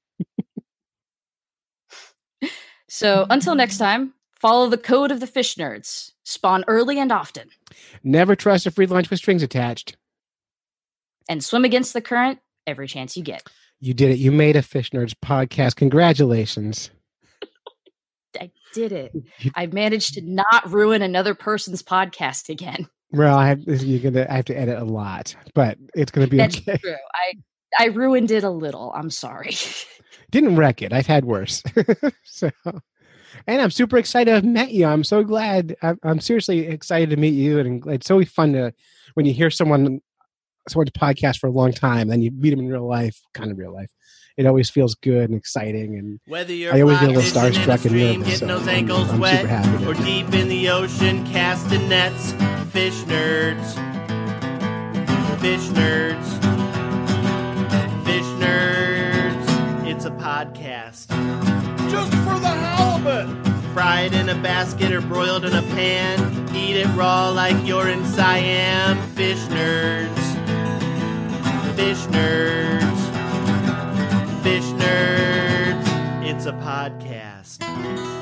So until next time, follow the code of the fish nerds. Spawn early and often. Never trust a free lunch with strings attached. And swim against the current every chance you get. You did it. You made a Fish Nerds podcast. Congratulations. I did it. I managed to not ruin another person's podcast again. Well, I have to edit a lot, but it's going to be That's okay. true. I ruined it a little. I'm sorry. Didn't wreck it. I've had worse. So, and I'm super excited to have met you. I'm so glad. I'm seriously excited to meet you. And it's always fun to, when you hear someone's podcast for a long time, then you meet them in real life, kind of real life. It always feels good and exciting. And whether you're I always get a fly little fishing in a starstruck and stream, nervous. getting So those ankles I'm wet, super happy. or deep in the ocean casting nets. Fish nerds. Fish nerds. Fish nerds. It's a podcast. Just for the halibut. Fried in a basket or broiled in a pan. Eat it raw like you're in Siam. Fish nerds. Fish nerds. Fish nerds. It's a podcast.